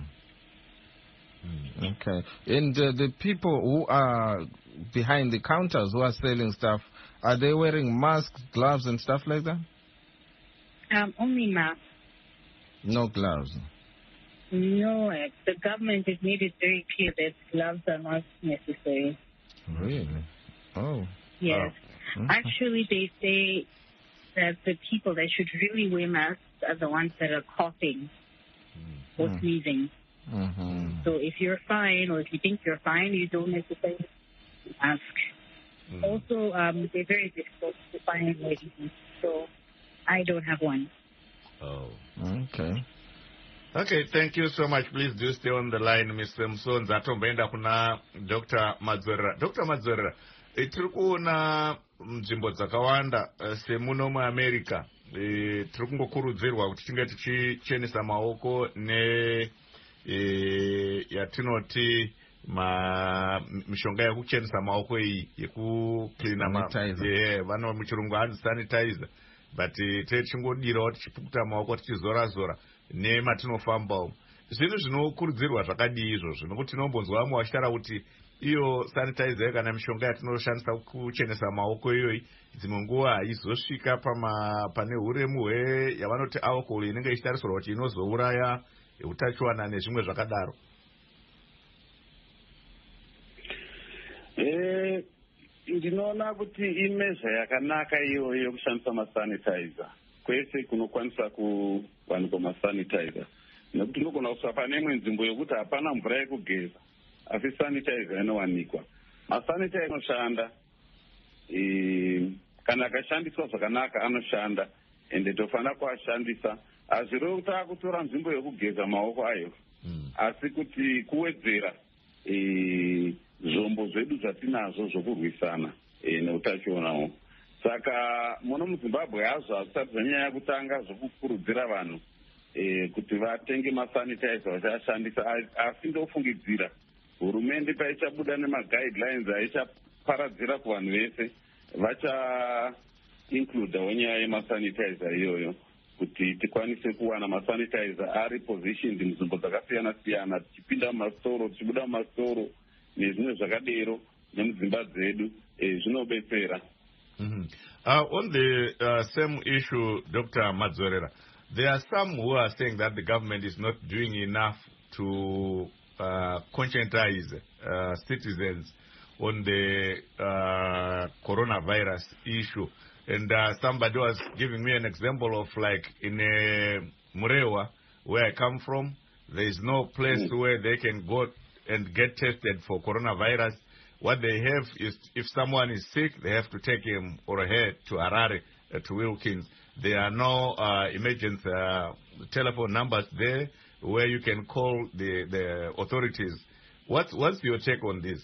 Speaker 2: Okay. And uh, the people who are behind the counters who are selling stuff, are they wearing masks, gloves, and stuff like that?
Speaker 7: Um, only masks.
Speaker 2: No gloves.
Speaker 7: No, uh, the government has made it very clear that gloves are not necessary.
Speaker 2: Really? Oh.
Speaker 7: Yes.
Speaker 2: Oh. Mhm.
Speaker 7: Actually, they say that the people that should really wear masks are the ones that are coughing or
Speaker 2: Mm.
Speaker 7: sneezing.
Speaker 2: Mm-hmm.
Speaker 7: So if you're fine or if you think you're fine, you don't necessarily ask.
Speaker 3: Mm.
Speaker 7: Also, um, they're very difficult to find medicines, so I don't have one.
Speaker 3: Oh.
Speaker 2: Okay.
Speaker 3: Okay, thank you so much. Please do stay on the line, Mister Msonzi. Atomboenda kuna Doctor Madzorera. Doctor Madzorera, eh, tiri kuona nzvimbo dzakawanda eh, semuno muAmerica eh, tiri kungokurudzirwa kuti tinge tichichenesa maoko ne eh, yatinoti ma mishonga yekuchenesa maoko iyi yekucleana ma
Speaker 2: Sanitizer.
Speaker 3: yeah, vano muchirungu hanzi sanitizer, but uh, tichingodirawo tichipukuta maoko tichizora zora nematinofamba umu. Zvinhu zvinokurudzirwa zvakadii izvozvo, nokuti tinombonzwa vamwe vachitaura kuti iyo sanitizer kana mishonga yatinoshandisa kuchenesa maoko iyoyi dzimwe nguva haizosvika pama pane uremu hwe yavanoti alcohol inenge ichitarisirwa kuti inozouraya utachiwana nezvimwe zvakadaro.
Speaker 4: Eh, ndinoona kuti imezha yakanaka iyoyo yokushandisa masanitizer kwese kunokwanisa kuwanikwa masanitizer, nekuti unogona kusva pane imwe nzvimbo yokuti hapana mvura yekugeza asi sanitizer inowanikwa. Masanitizer anoshanda e, kana akashandiswa zvakanaka anoshanda ende tofanira kuashandisa. Hazvirevi kuti akutora nzvimbo yokugeza maoko ayo,
Speaker 3: Mm.
Speaker 4: asi kuti kuwedzera e, zvombo zvedu zvatinazvo zvokurwisana e, neutachionawo. Saka muno muZimbabwe hazvo hazvisati zvanyanya kutanga zvokukurudzira vanhu e, kuti vatenge masanitizer vachashandisa, asi ndofungidzira hurumende paichabuda nemaguidelines aichaparadzira kuvanhu vese vachaincludawo nyaya yemasanitizer iyoyo kuti tikwanise kuwana masanitizer ari positioned munzvimbo dzakasiyana siyana, tichipinda mumasitoro tichibuda mumasitoro nezvimwe zvakadero nemudzimba dzedu e, zvinobetsera.
Speaker 3: Mm-hmm. Uh, on the uh, same issue, Doctor Madzorera, there are some who are saying that the government is not doing enough to uh, conscientize uh, citizens on the uh, coronavirus issue. And uh, somebody was giving me an example of like in uh, Murewa, where I come from, there is no place
Speaker 4: Mm.
Speaker 3: where they can go and get tested for coronavirus. What they have is, if someone is sick, they have to take him or her to Harare, uh, to Wilkins. There are no uh, emergency uh, telephone numbers there where you can call the, the authorities. What's, what's your take on this?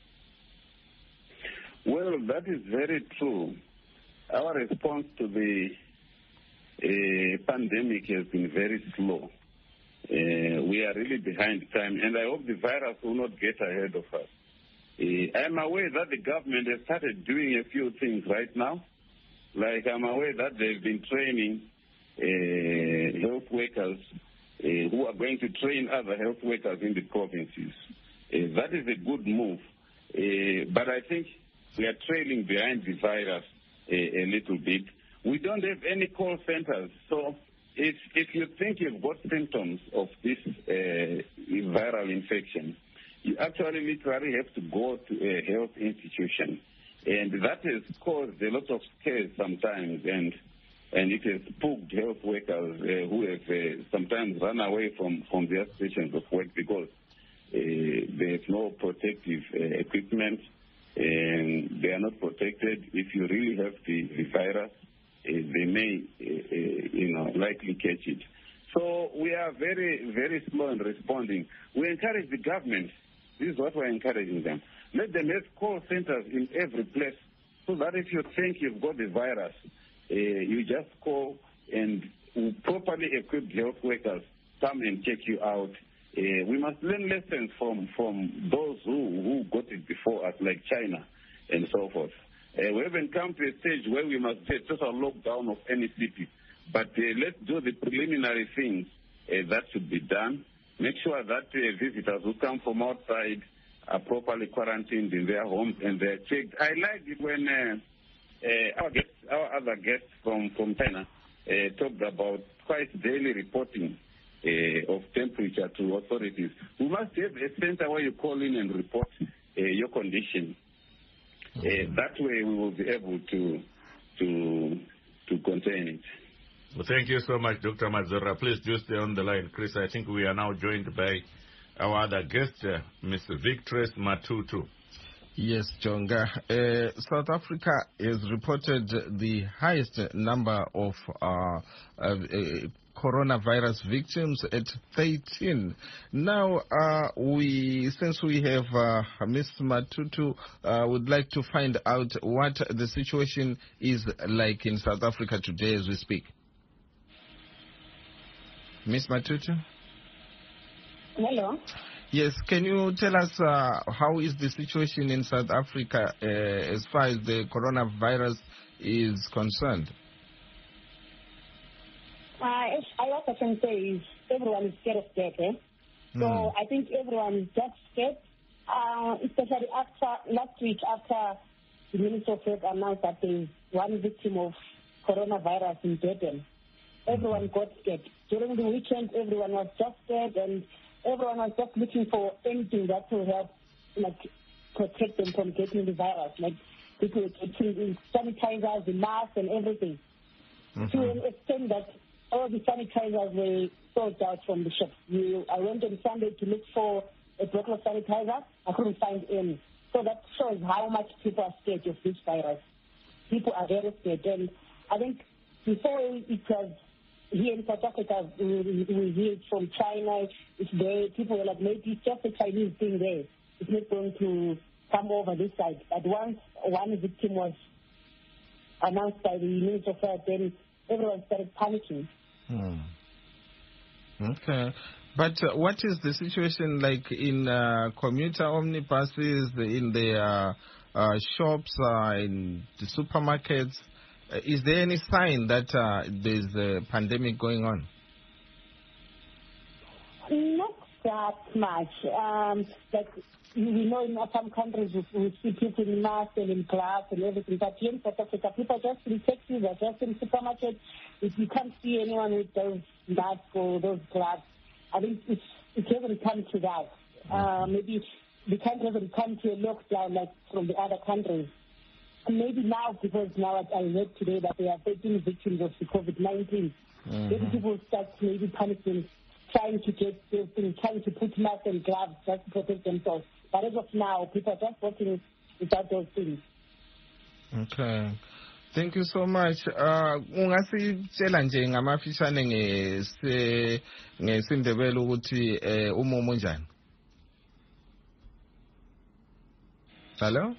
Speaker 4: Well, that is very true. Our response to the uh, pandemic has been very slow. Uh, we are really behind time, and I hope the virus will not get ahead of us. Uh, I'm aware that the government has started doing a few things right now. Like I'm aware that they've been training uh, health workers uh, who are going to train other health workers in the provinces. Uh, that is a good move. Uh, but I think we are trailing behind the virus uh, a little bit. We don't have any call centers. So if, if you think you've got symptoms of this uh, viral infection, you actually literally have to go to a health institution. And that has caused a lot of scares sometimes, and and it has spooked health workers uh, who have uh, sometimes run away from, from their stations of work because uh, they have no protective uh, equipment, and they are not protected. If you really have the, the virus, uh, they may, uh, uh, you know, likely catch it. So we are very, very slow in responding. We encourage the government. This is what we're encouraging them. Let them have call centers in every place so that if you think you've got the virus, uh, you just call and properly equipped health workers come and check you out. Uh, we must learn lessons from, from those who, who got it before us, like China and so forth. Uh, we haven't come to a stage where we must do a total lockdown of any city. But uh, let's do the preliminary things uh, that should be done. Make sure that uh, visitors who come from outside are properly quarantined in their homes and they're checked. I liked it when uh, uh, our, guests, our other guests from, from China uh, talked about twice daily reporting uh, of temperature to authorities. We must have a center where you call in and report uh, your condition. Uh, that way we will be able to, to, to contain it.
Speaker 3: Well, thank you so much, Doctor Mazora. Please do stay on the line. Chris, I think we are now joined by our other guest, uh, Mister Victress Matutu.
Speaker 2: Yes, Jonga. Uh, South Africa has reported the highest number of uh, uh, uh, coronavirus victims at thirteen. Now, uh, we, since we have uh, Miz Matutu, uh, would like to find out what the situation is like in South Africa today as we speak. Miz Matutu?
Speaker 8: Hello.
Speaker 2: Yes, can you tell us uh, how is the situation in South Africa uh, as far as the coronavirus is concerned?
Speaker 8: Uh, I what I can say is everyone is scared of death. Eh? So
Speaker 2: Mm.
Speaker 8: I think everyone is just scared, uh, especially after last week after the Minister of Health announced that there is one victim of coronavirus in Durban. Everyone got scared. During the weekend, everyone was just scared, and everyone was just looking for anything that will help, like, protect them from getting the virus. Like, people were getting sanitizers, the masks, and everything. Mm-hmm. To an extent that all the sanitizers were sold out from the shops. You, I went on Sunday to look for a bottle of sanitizer. I couldn't find any. So that shows how much people are scared of this virus. People are very scared. And I think before it was here in South Africa, we, we hear it from China. It's there. People were like, maybe it's just a Chinese thing there. It's not going to come over this side. But once one victim was announced by the Minister of Health, then everyone started panicking.
Speaker 2: Hmm. Okay. But uh, what is the situation like in uh, commuter omnibuses, in the uh, uh, shops, uh, in the supermarkets? Uh, is there any sign that uh, there's a pandemic going on?
Speaker 8: Not that much. Um, like we know in some countries we, we see people in masks and in gloves and everything, but here in South Africa, people are just in taxis, they're just in supermarkets. If you can't see anyone with those masks or those gloves, I think it's, it hasn't come to that. Uh, maybe the country hasn't come to a lockdown like from the other countries. Maybe now, because now I read today that there are thirteen victims of the COVID nineteen. Mm-hmm. Maybe people start maybe panicking, trying to get those things, trying to put masks and gloves just to protect themselves. But as of now, people are just working without those things.
Speaker 2: Okay. Thank you so much. Uh, ungasitshela nje ngamafishane ngese ngesindebele ukuthi umumo njani? Hello?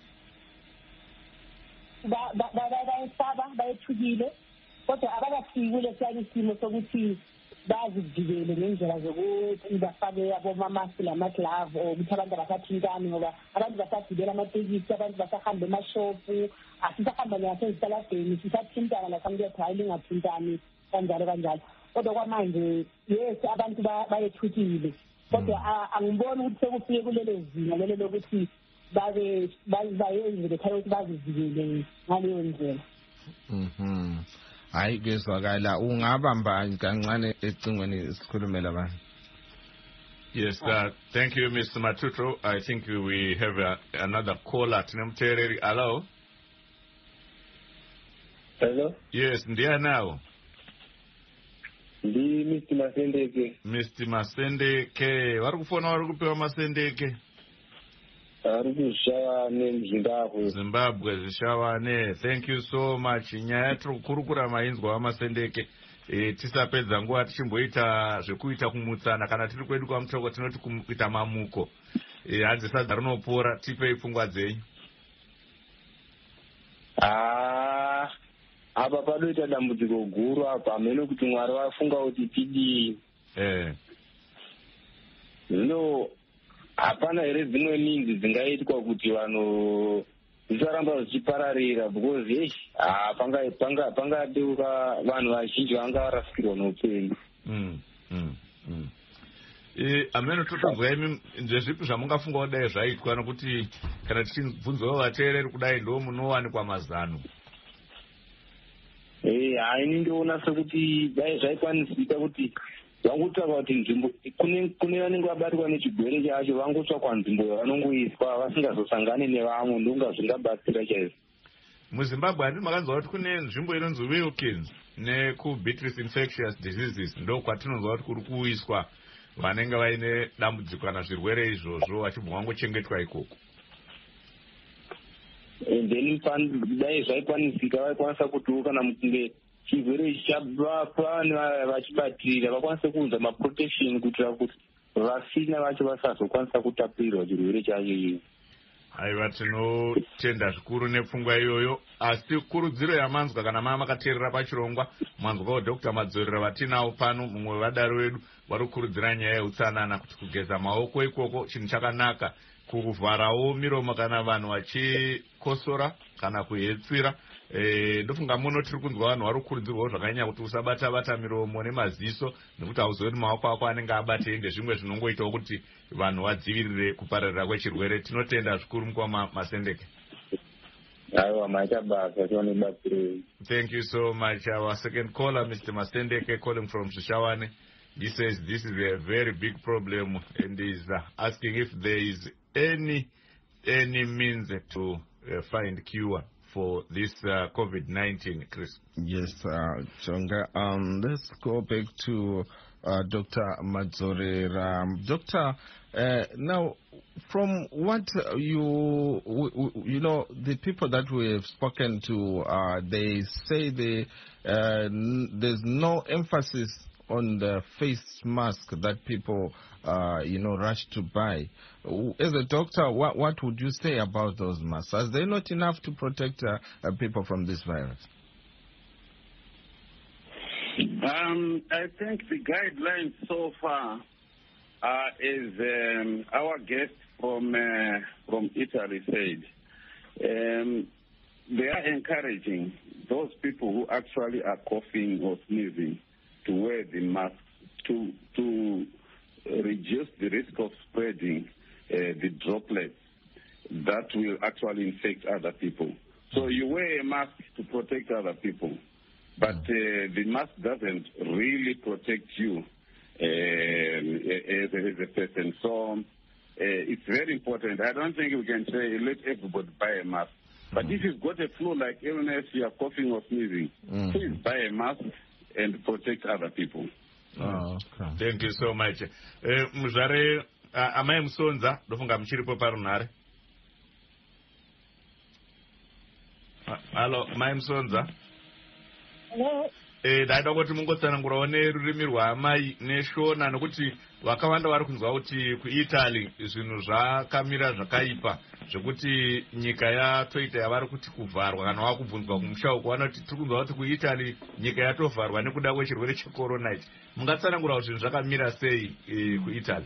Speaker 8: bayayisaba bayethukile kodwa abakafiki kule siyake isimo sokuthi bazivikele ngendlela zokuthi bafake abomamasi lamaglavu ukuthi abantu abasathintani ngoba abantu basagibela amatekisi, abantu basahamba emashopu, asisahamba ngasezitaladeni, sisathintana nasamuntu ethi hayi lingathintani kanjalo kanjalo kodwa kwamanje yes abantu bayethukile kodwa angiboni ukuthi sekufike kulelo zinga lelo lokuthi babe bayenze bekhaya ukuthi bazivikele ngaleyo ndlela.
Speaker 2: Mhm. Hayi kezwakala ungabamba kancane ecingweni sikhulumela abantu.
Speaker 3: Yes, uh, thank you, Mister Matuto. I think we have uh, another caller. Tinemtereri. Hello?
Speaker 9: Hello?
Speaker 3: Yes, ndiya now.
Speaker 9: Ndi Mister Masendeke.
Speaker 3: Mister Masendeke. Vari kufona vari kupiwa Masendeke?
Speaker 9: Ari kuZvishavane muZimbabwe.
Speaker 3: Zimbabwe, Zvishavane. Thank you so much. Nyaya tiri kukurukura mainzwa waMasendeke. E, tisapedza nguva tichimboita zvekuita kumutsana kana tiri kwedu kwamutoko tinoti kuita mamuko. E, hanzi sadza rinopora tipei pfungwa dzenyu.
Speaker 9: Ah, apa panoita dambudziko guru apa hameno kuti Mwari vafunga kuti tidii.
Speaker 3: Eh.
Speaker 9: Zvino hapana here dzimwe minzi dzingaitwa kuti vanhu zvisaramba zvichipararira because ei ah panga panga pangadeuka vanhu vazhinji vanga varasikirwa noupenyu.
Speaker 3: Mm. Mm. Mm. Eh, ameno totonzwa imi ndezvipi zvamungafunga kudai zvaitwa nokuti kana tichibvunzawo vateereri kudai ndo munowanikwa mazano.
Speaker 9: Eh, haini ndoona sekuti dai zvaikwanisika kuti vangotsvaka kuti nzvimbo kune kune vanenge vabatwa nechigwere chacho vangotsvakwa nzvimbo yavanongoiswa vasingazosangane nevamwe ndonga zvingabatsira chaizvo.
Speaker 3: MuZimbabwe handiti makanzwa kuti kune nzvimbo inonzi Wilkins nekuBeatrice Infectious Diseases ndo kwatinonzwa kuti kuri kuiswa vanenge vaine dambudziko kana zvirwere izvozvo vachibva vangochengetwa ikoko.
Speaker 9: And then dai zvaikwanisika vaikwanisa kutiwo kana mukunge chirwere chabva vachibatirira vakwanise kuunza maprotection kuitira kuti vasina vacho vasazokwanisa kutapirirwa chirwere chacho iyoyo.
Speaker 3: Aiva tinotenda zvikuru nepfungwa iyoyo, asi kurudziro yamanzwa kana mama makateerera pachirongwa manzwawo Doctor Madzorera vatinawo pano mumwe wevadaro vedu vari kukurudzira nyaya yeutsanana kuti kugeza maoko ikoko chinhu chakanaka, kuvharawo miromo kana vanhu vachikosora kana kuhetsira. Eh, ndofunga muno tiri kunzwa vanhu vari kukurudzirwawo zvakanyanya kuti usabata bata miromo nemaziso nekuti hauzivi kuti maoko ako anenge abatei ndezvimwe zvinongoitawo kuti vanhu vadzivirire kupararira kwechirwere. Tinotenda zvikuru mukoma Masendeke.
Speaker 9: Aiwa maita basa tione batsirei.
Speaker 3: Thank you so much. Our second caller, Mister Masendeke, calling from Zvishavane. He says this is a very big problem and is uh, asking if there is any any means to uh, find cure for this uh, COVID nineteen, Chris.
Speaker 2: Yes, uh, Chonga. Um, let's go back to uh, Doctor Madzorera. Um, Doctor, uh, now, from what you, you know, the people that we have spoken to, uh, they say they, uh, n- there's no emphasis on the face mask that people, uh, you know, rush to buy. As a doctor, what, what would you say about those masks? Are they not enough to protect uh, uh, people from this virus?
Speaker 4: Um, I think the guidelines so far uh, is um, our guest from uh, from Italy said. Um, they are encouraging those people who actually are coughing or sneezing to wear the mask to to reduce the risk of spreading uh, the droplets that will actually infect other people. So you wear a mask to protect other people, but uh, the mask doesn't really protect you um, as, a, as a person. So uh, it's very important. I don't think we can say let everybody buy a mask. But if you've got a flu-like illness, you are coughing or sneezing, mm. please buy a mask and protect other people.
Speaker 2: Oh, okay.
Speaker 3: Thank you so much. Uh, Muzare, uh, amai Musonza, dofunga mchiripo parunare. Hello, Mai Musonza.
Speaker 8: Hello.
Speaker 3: Eh, daida kuti mungotsanangurawo nerurimi rwaamai neshona nokuti vakawanda vari kunzwa kuti kuItaly zvinhu zvakamira zvakaipa zvekuti nyika yatoita yavari kuti kuvharwa kana wakubvunzwa kumusha uko vanoti tiri kunzwa kuti kuItaly nyika yatovharwa nekuda kwechirwere checorona ichi. Mungatsanangura kuti zvinhu zvakamira sei eh, kuItaly?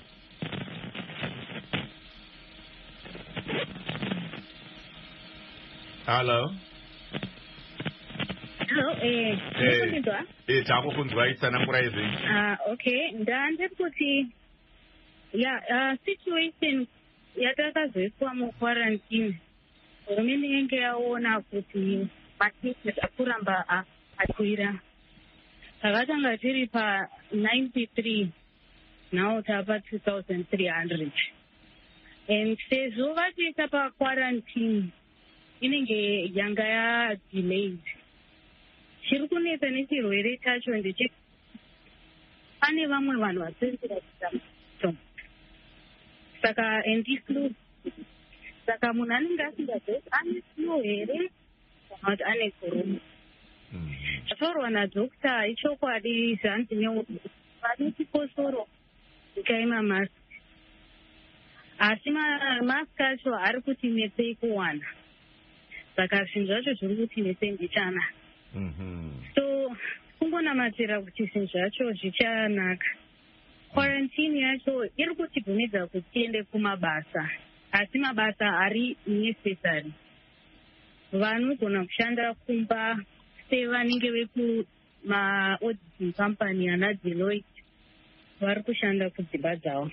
Speaker 7: Hello. Hello, eh, ndikuzwa?
Speaker 3: Eh, takukunzwa itsanangura izvi.
Speaker 7: Ah, okay. Ndandiri kuti yeah, uh, situation yatakazoiswa muquarantine. Hurumende inenge yaona kuti macases akuramba akwira. Takatanga tiri pa ninety-three, now tapa two thousand three hundred. And sezvo vatiisa pa quarantine inenge yanga ya delayed. Chiri kunetsa nechirwere chacho ndeche pane vamwe vanhu vasenzera kuita saka andiflu saka munhu anenge asingazivi ane flu here kana kuti ane corona. Tatorwa nadhokta ichokwadi zvanzi neudzi vane chikosoro ikaima mask, asi mask acho ari kutinetsei kuwana, saka zvinhu zvacho zviri kutinetsei ndichana. So kungonamatira kuti zvinhu zvacho zvichanaka. Quarantine yacho iri kutibvumidza kuti tiende kumabasa, asi mabasa ari necessary. Vanogona kushanda kumba sevanenge vekuma-auditing company ana Deloitte vari kushanda kudzimba dzavo.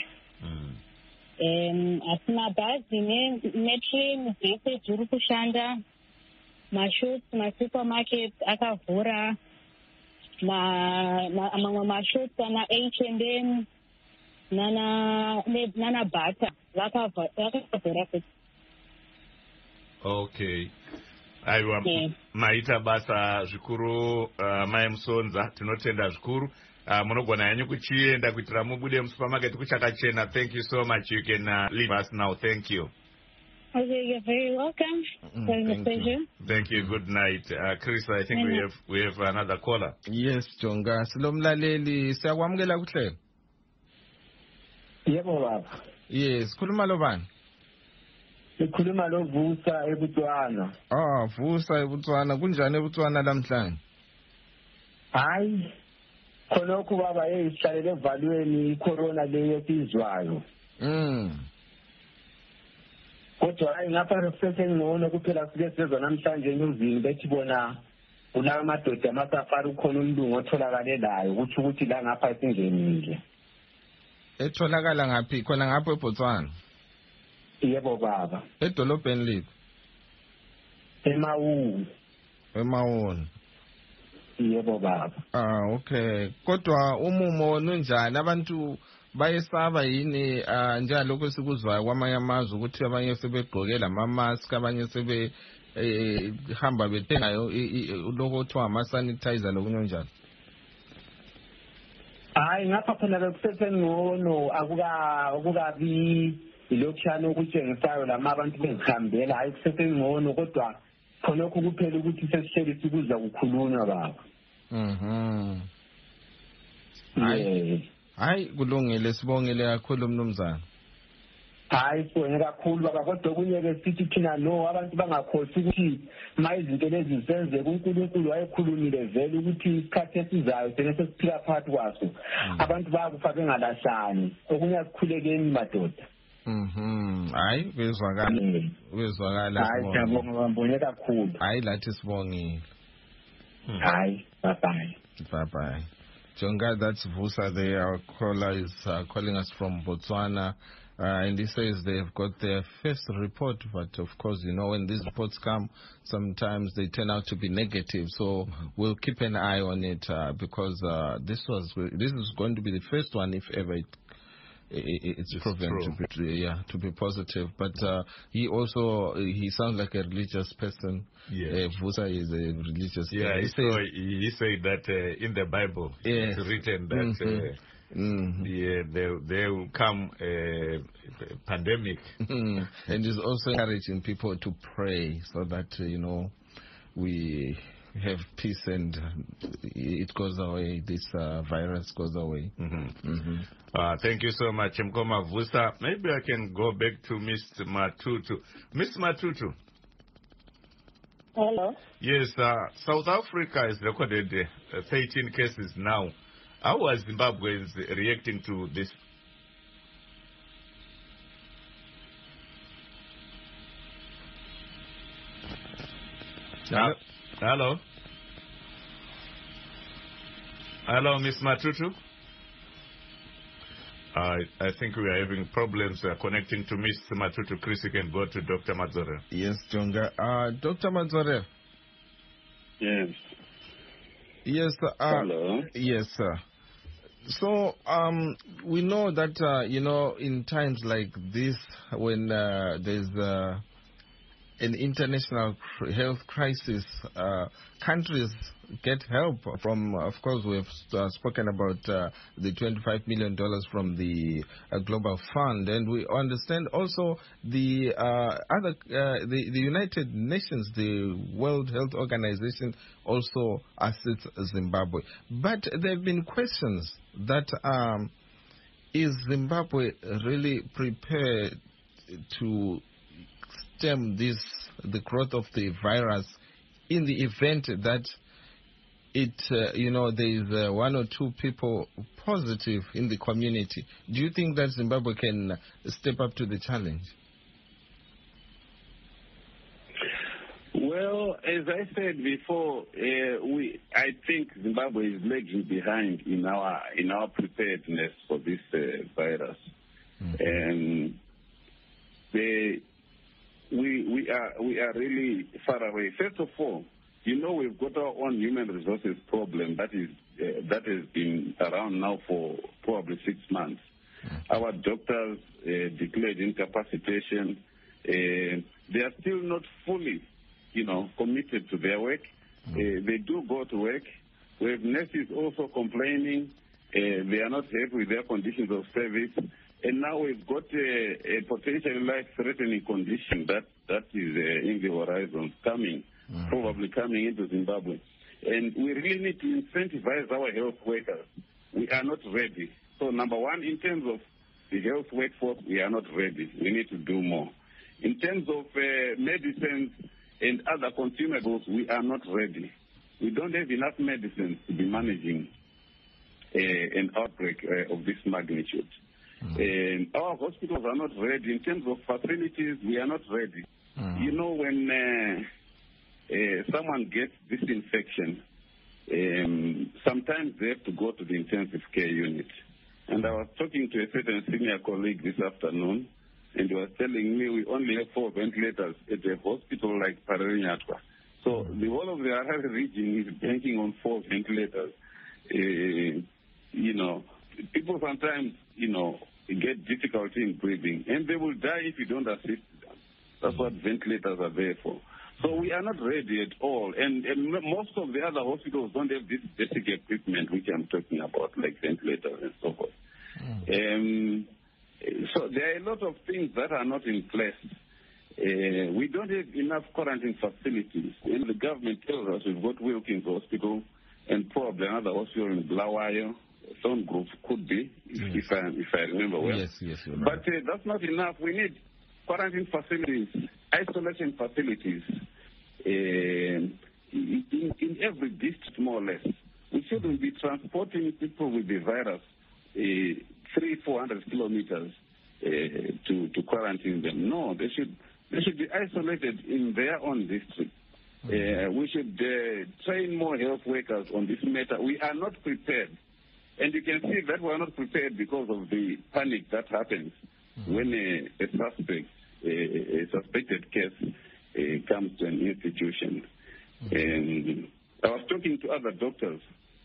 Speaker 7: Um, asi mabhazi netrain dzese dziri kushanda, mashops, masupermarkets akavhura, mamwe mashops ana H and M nana Bata vakavhura futi.
Speaker 3: Okay. Aiwa, yeah. Maita basa zvikuru uh, Mai Musonza, tinotenda zvikuru. Uh, munogona yanyu kuchienda kuitira mubude musupermarket kuchakachena. Thank you so much. You can uh, leave us now. Thank you.
Speaker 7: Okay, you're very welcome.
Speaker 3: Mm,
Speaker 7: It was a pleasure.
Speaker 3: You. Thank you. Good night. Uh, Chris, I think mm-hmm. we have we have another caller.
Speaker 2: Yes, Jonga. Silomlaleli, siyakwamukela kuhle.
Speaker 10: Yebo baba.
Speaker 2: Yes, khuluma lo bani?
Speaker 10: Sikhuluma lo Vusa eButswana.
Speaker 2: Ah, Vusa eButswana. Kunjani eButswana lamhlanje?
Speaker 10: Hayi. Khonokho baba eyihlalele evalweni icorona leyo sizwayo.
Speaker 2: Mm.
Speaker 10: Kodwa hayi ngapha sesengcono kuphela sike sizwa namhlanje enyuzini bethi bona kulawa madoda amasafari ukhona umlungu otholakale layo ukuthi ukuthi la ngapha singenile.
Speaker 2: Etholakala ngaphi? Khona ngapho eBotswana.
Speaker 10: Yebo baba.
Speaker 2: Edolobheni lithi?
Speaker 10: eMawu.
Speaker 2: eMawu.
Speaker 10: Yebo baba.
Speaker 2: Ah, okay. Kodwa umumo nunjani? Abantu bayesaba yini uh, njalokho sikuzwayo kwamanye amazwe ukuthi abanye sebegqokela ama-mask, abanye sebe eh, hamba bethengayo lokho kuthiwa ama-sanitizer lokunye njalo?
Speaker 10: Hayi ngapha khona bekusesengcono akukabi ilokushana okutshengisayo lama abantu bengihambela, hayi kusesengcono kodwa khonokho kuphela ukuthi sesihleli sikuza kukhulunywa baba.
Speaker 2: Mhm. Hayi. Hayi kulungile, sibongile kakhulu mnumzana.
Speaker 10: Hayi sibonge kakhulu baba, kodwa kunye ke sithi thina no abantu bangakhosi ukuthi ma izinto lezi zisenze kuNkulunkulu wayekhulumile vele ukuthi isikhathi esizayo sene sesiphila phakathi kwaso abantu bayakufa bengalahlani, okunye akukhulekeni madoda.
Speaker 2: Mhm. Hayi bezwakala. Bezwakala.
Speaker 10: Hayi siyabonga bambonye kakhulu.
Speaker 2: Hayi lathi sibongile.
Speaker 10: Hayi bye bye.
Speaker 2: Bye bye. Jonga, that's Vusa there. Our caller is uh, calling us from Botswana. Uh, and he says they've got their first report, but of course, you know, when these reports come, sometimes they turn out to be negative. So mm-hmm. we'll keep an eye on it uh, because uh, this was this is going to be the first one, if ever it, it, it's, it's proven true. to be yeah to be positive. But uh, he also he sounds like a religious person.
Speaker 3: Yes.
Speaker 2: Uh, Vusa is a religious.
Speaker 3: Yeah,
Speaker 2: guy.
Speaker 3: he, said, so he said that uh, in the Bible
Speaker 2: yes.
Speaker 3: it's written that.
Speaker 2: Mm-hmm.
Speaker 3: Uh,
Speaker 2: Mm-hmm.
Speaker 3: Yeah, there, there will come a pandemic.
Speaker 2: And he's also encouraging people to pray so that, uh, you know, we have peace and it goes away, this uh, virus goes away.
Speaker 3: Mm-hmm.
Speaker 2: Mm-hmm.
Speaker 3: Uh, thank you so much, Mkoma Vusa. Maybe I can go back to Mister Matutu. Mister Matutu.
Speaker 8: Hello.
Speaker 3: Yes, uh, South Africa has recorded uh, thirteen cases now. How are Zimbabweans reacting to this?
Speaker 2: Hello?
Speaker 3: Hello? Hello, Miss Matutu. I I think we are having problems uh, connecting to Miss Matutu. Chris, you can go to Doctor Madzorera.
Speaker 2: Yes, Jonga. Uh, Doctor Madzorera.
Speaker 4: Yes.
Speaker 2: Yes. Uh,
Speaker 4: Hello.
Speaker 2: Yes, sir. So um, we know that uh, you know, in times like this, when uh, there's uh, an international health crisis, uh, countries get help from, of course, we've uh, spoken about uh, the twenty-five million dollars from the uh, Global Fund, and we understand also the uh, other, uh, the, the United Nations, the World Health Organization also assists Zimbabwe. But there have been questions that um, is Zimbabwe really prepared to stem this, the growth of the virus in the event that it, uh, you know, there is uh, one or two people positive in the community? Do you think that Zimbabwe can step up to the challenge?
Speaker 4: Well, as I said before, uh, we I think Zimbabwe is lagging behind in our in our preparedness for this uh, virus, mm-hmm. and they, we we are we are really far away. First of all, you know, we've got our own human resources problem that is uh, that has been around now for probably six months. Mm-hmm. Our doctors uh, declared incapacitation. Uh, they are still not fully, you know, committed to their work. Mm-hmm. Uh, they do go to work. We have nurses also complaining. Uh, they are not happy with their conditions of service. And now we've got a, a potentially life-threatening condition that, that is uh, in the horizon coming, mm-hmm. probably coming into Zimbabwe. And we really need to incentivize our health workers. We are not ready. So number one, in terms of the health workforce, we are not ready. We need to do more. In terms of uh, medicines and other consumables, we are not ready. We don't have enough medicines to be managing uh, an outbreak uh, of this magnitude. Mm. And our hospitals are not ready. In terms of facilities, we are not ready. Mm. You know, when uh, uh, someone gets this infection, um, sometimes they have to go to the intensive care unit. And I was talking to a certain senior colleague this afternoon, and he was telling me we only have four ventilators at a hospital like Pararinyatwa. So the whole of the Harare region is banking on four ventilators. Uh, you know, people sometimes, you know, get difficulty in breathing, and they will die if you don't assist them. That's what ventilators are there for. So we are not ready at all, and, and most of the other hospitals don't have this basic equipment which I'm talking about, like ventilators and so forth. Mm. Um, so there are a lot of things that are not in place. Uh, we don't have enough quarantine facilities. And the government tells us we've got Wilkins Hospital and probably another hospital in Blawayo. Some groups could be, if, yes. if, I, if I remember well.
Speaker 2: Yes, yes, you're right.
Speaker 4: But uh, that's not enough. We need quarantine facilities, isolation facilities uh, in, in every district, more or less. We shouldn't be transporting people with the virus uh, three, four hundred kilometers uh, to, to quarantine them. No, they should they should be isolated in their own district. Uh, we should uh, train more health workers on this matter. We are not prepared. And you can see that we are not prepared because of the panic that happens mm-hmm. when a, a suspect, a, a suspected case uh, comes to an institution. Mm-hmm. And I was talking to other doctors,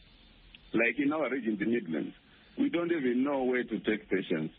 Speaker 4: like in our region, the Midlands. We don't even know where to take patients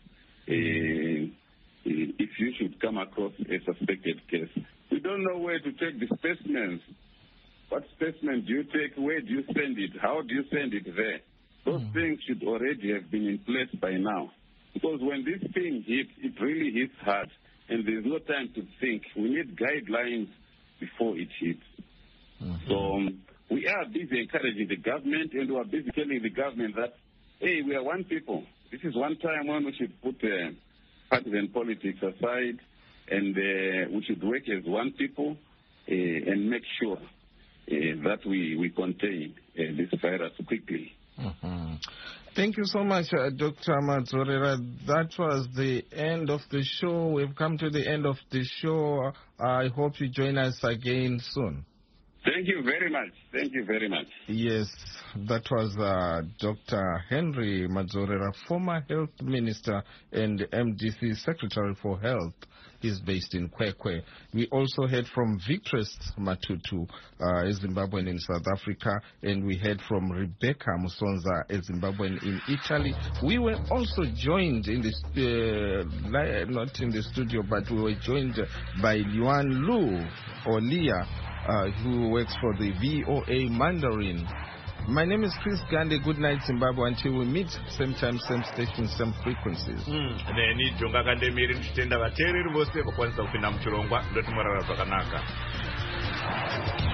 Speaker 4: uh, if you should come across a suspected case. We don't know where to take the specimens. What specimen do you take? Where do you send it? How do you send it there? Those mm. things should already have been in place by now. Because when this thing hits, it really hits hard, and there's no time to think. We need guidelines before it hits. Mm-hmm. So um, we are busy encouraging the government, and we are busy telling the government that, hey, we are one people. This is one time when we should put uh, partisan politics aside, and uh, we should work as one people uh, and make sure uh, that we, we contain uh, this virus quickly.
Speaker 2: Mm-hmm. Thank you so much, uh, Doctor Madzorera. That was the end of the show. We've come to the end of the show. I hope you join us again soon.
Speaker 4: Thank you very much. Thank you very much.
Speaker 2: Yes, that was uh, Doctor Henry Madzorera, former health minister and M D C Secretary for Health. He's based in Kwekwe. We also heard from Victress Matutu, uh, a Zimbabwean in South Africa, and we heard from Rebecca Musonza, a Zimbabwean in Italy. We were also joined in this, uh, not in the studio, but we were joined by Yuan Lu, or Leah, uh, who works for the V O A Mandarin. My name is Chris Gandhi. Good night, Zimbabwe. Until we meet, same time, same station, same frequencies.
Speaker 3: neni jonga kandemiri mchitenda vateereri vose vakwanisa kupinda muchirongwa ndotimorara zvakanaka.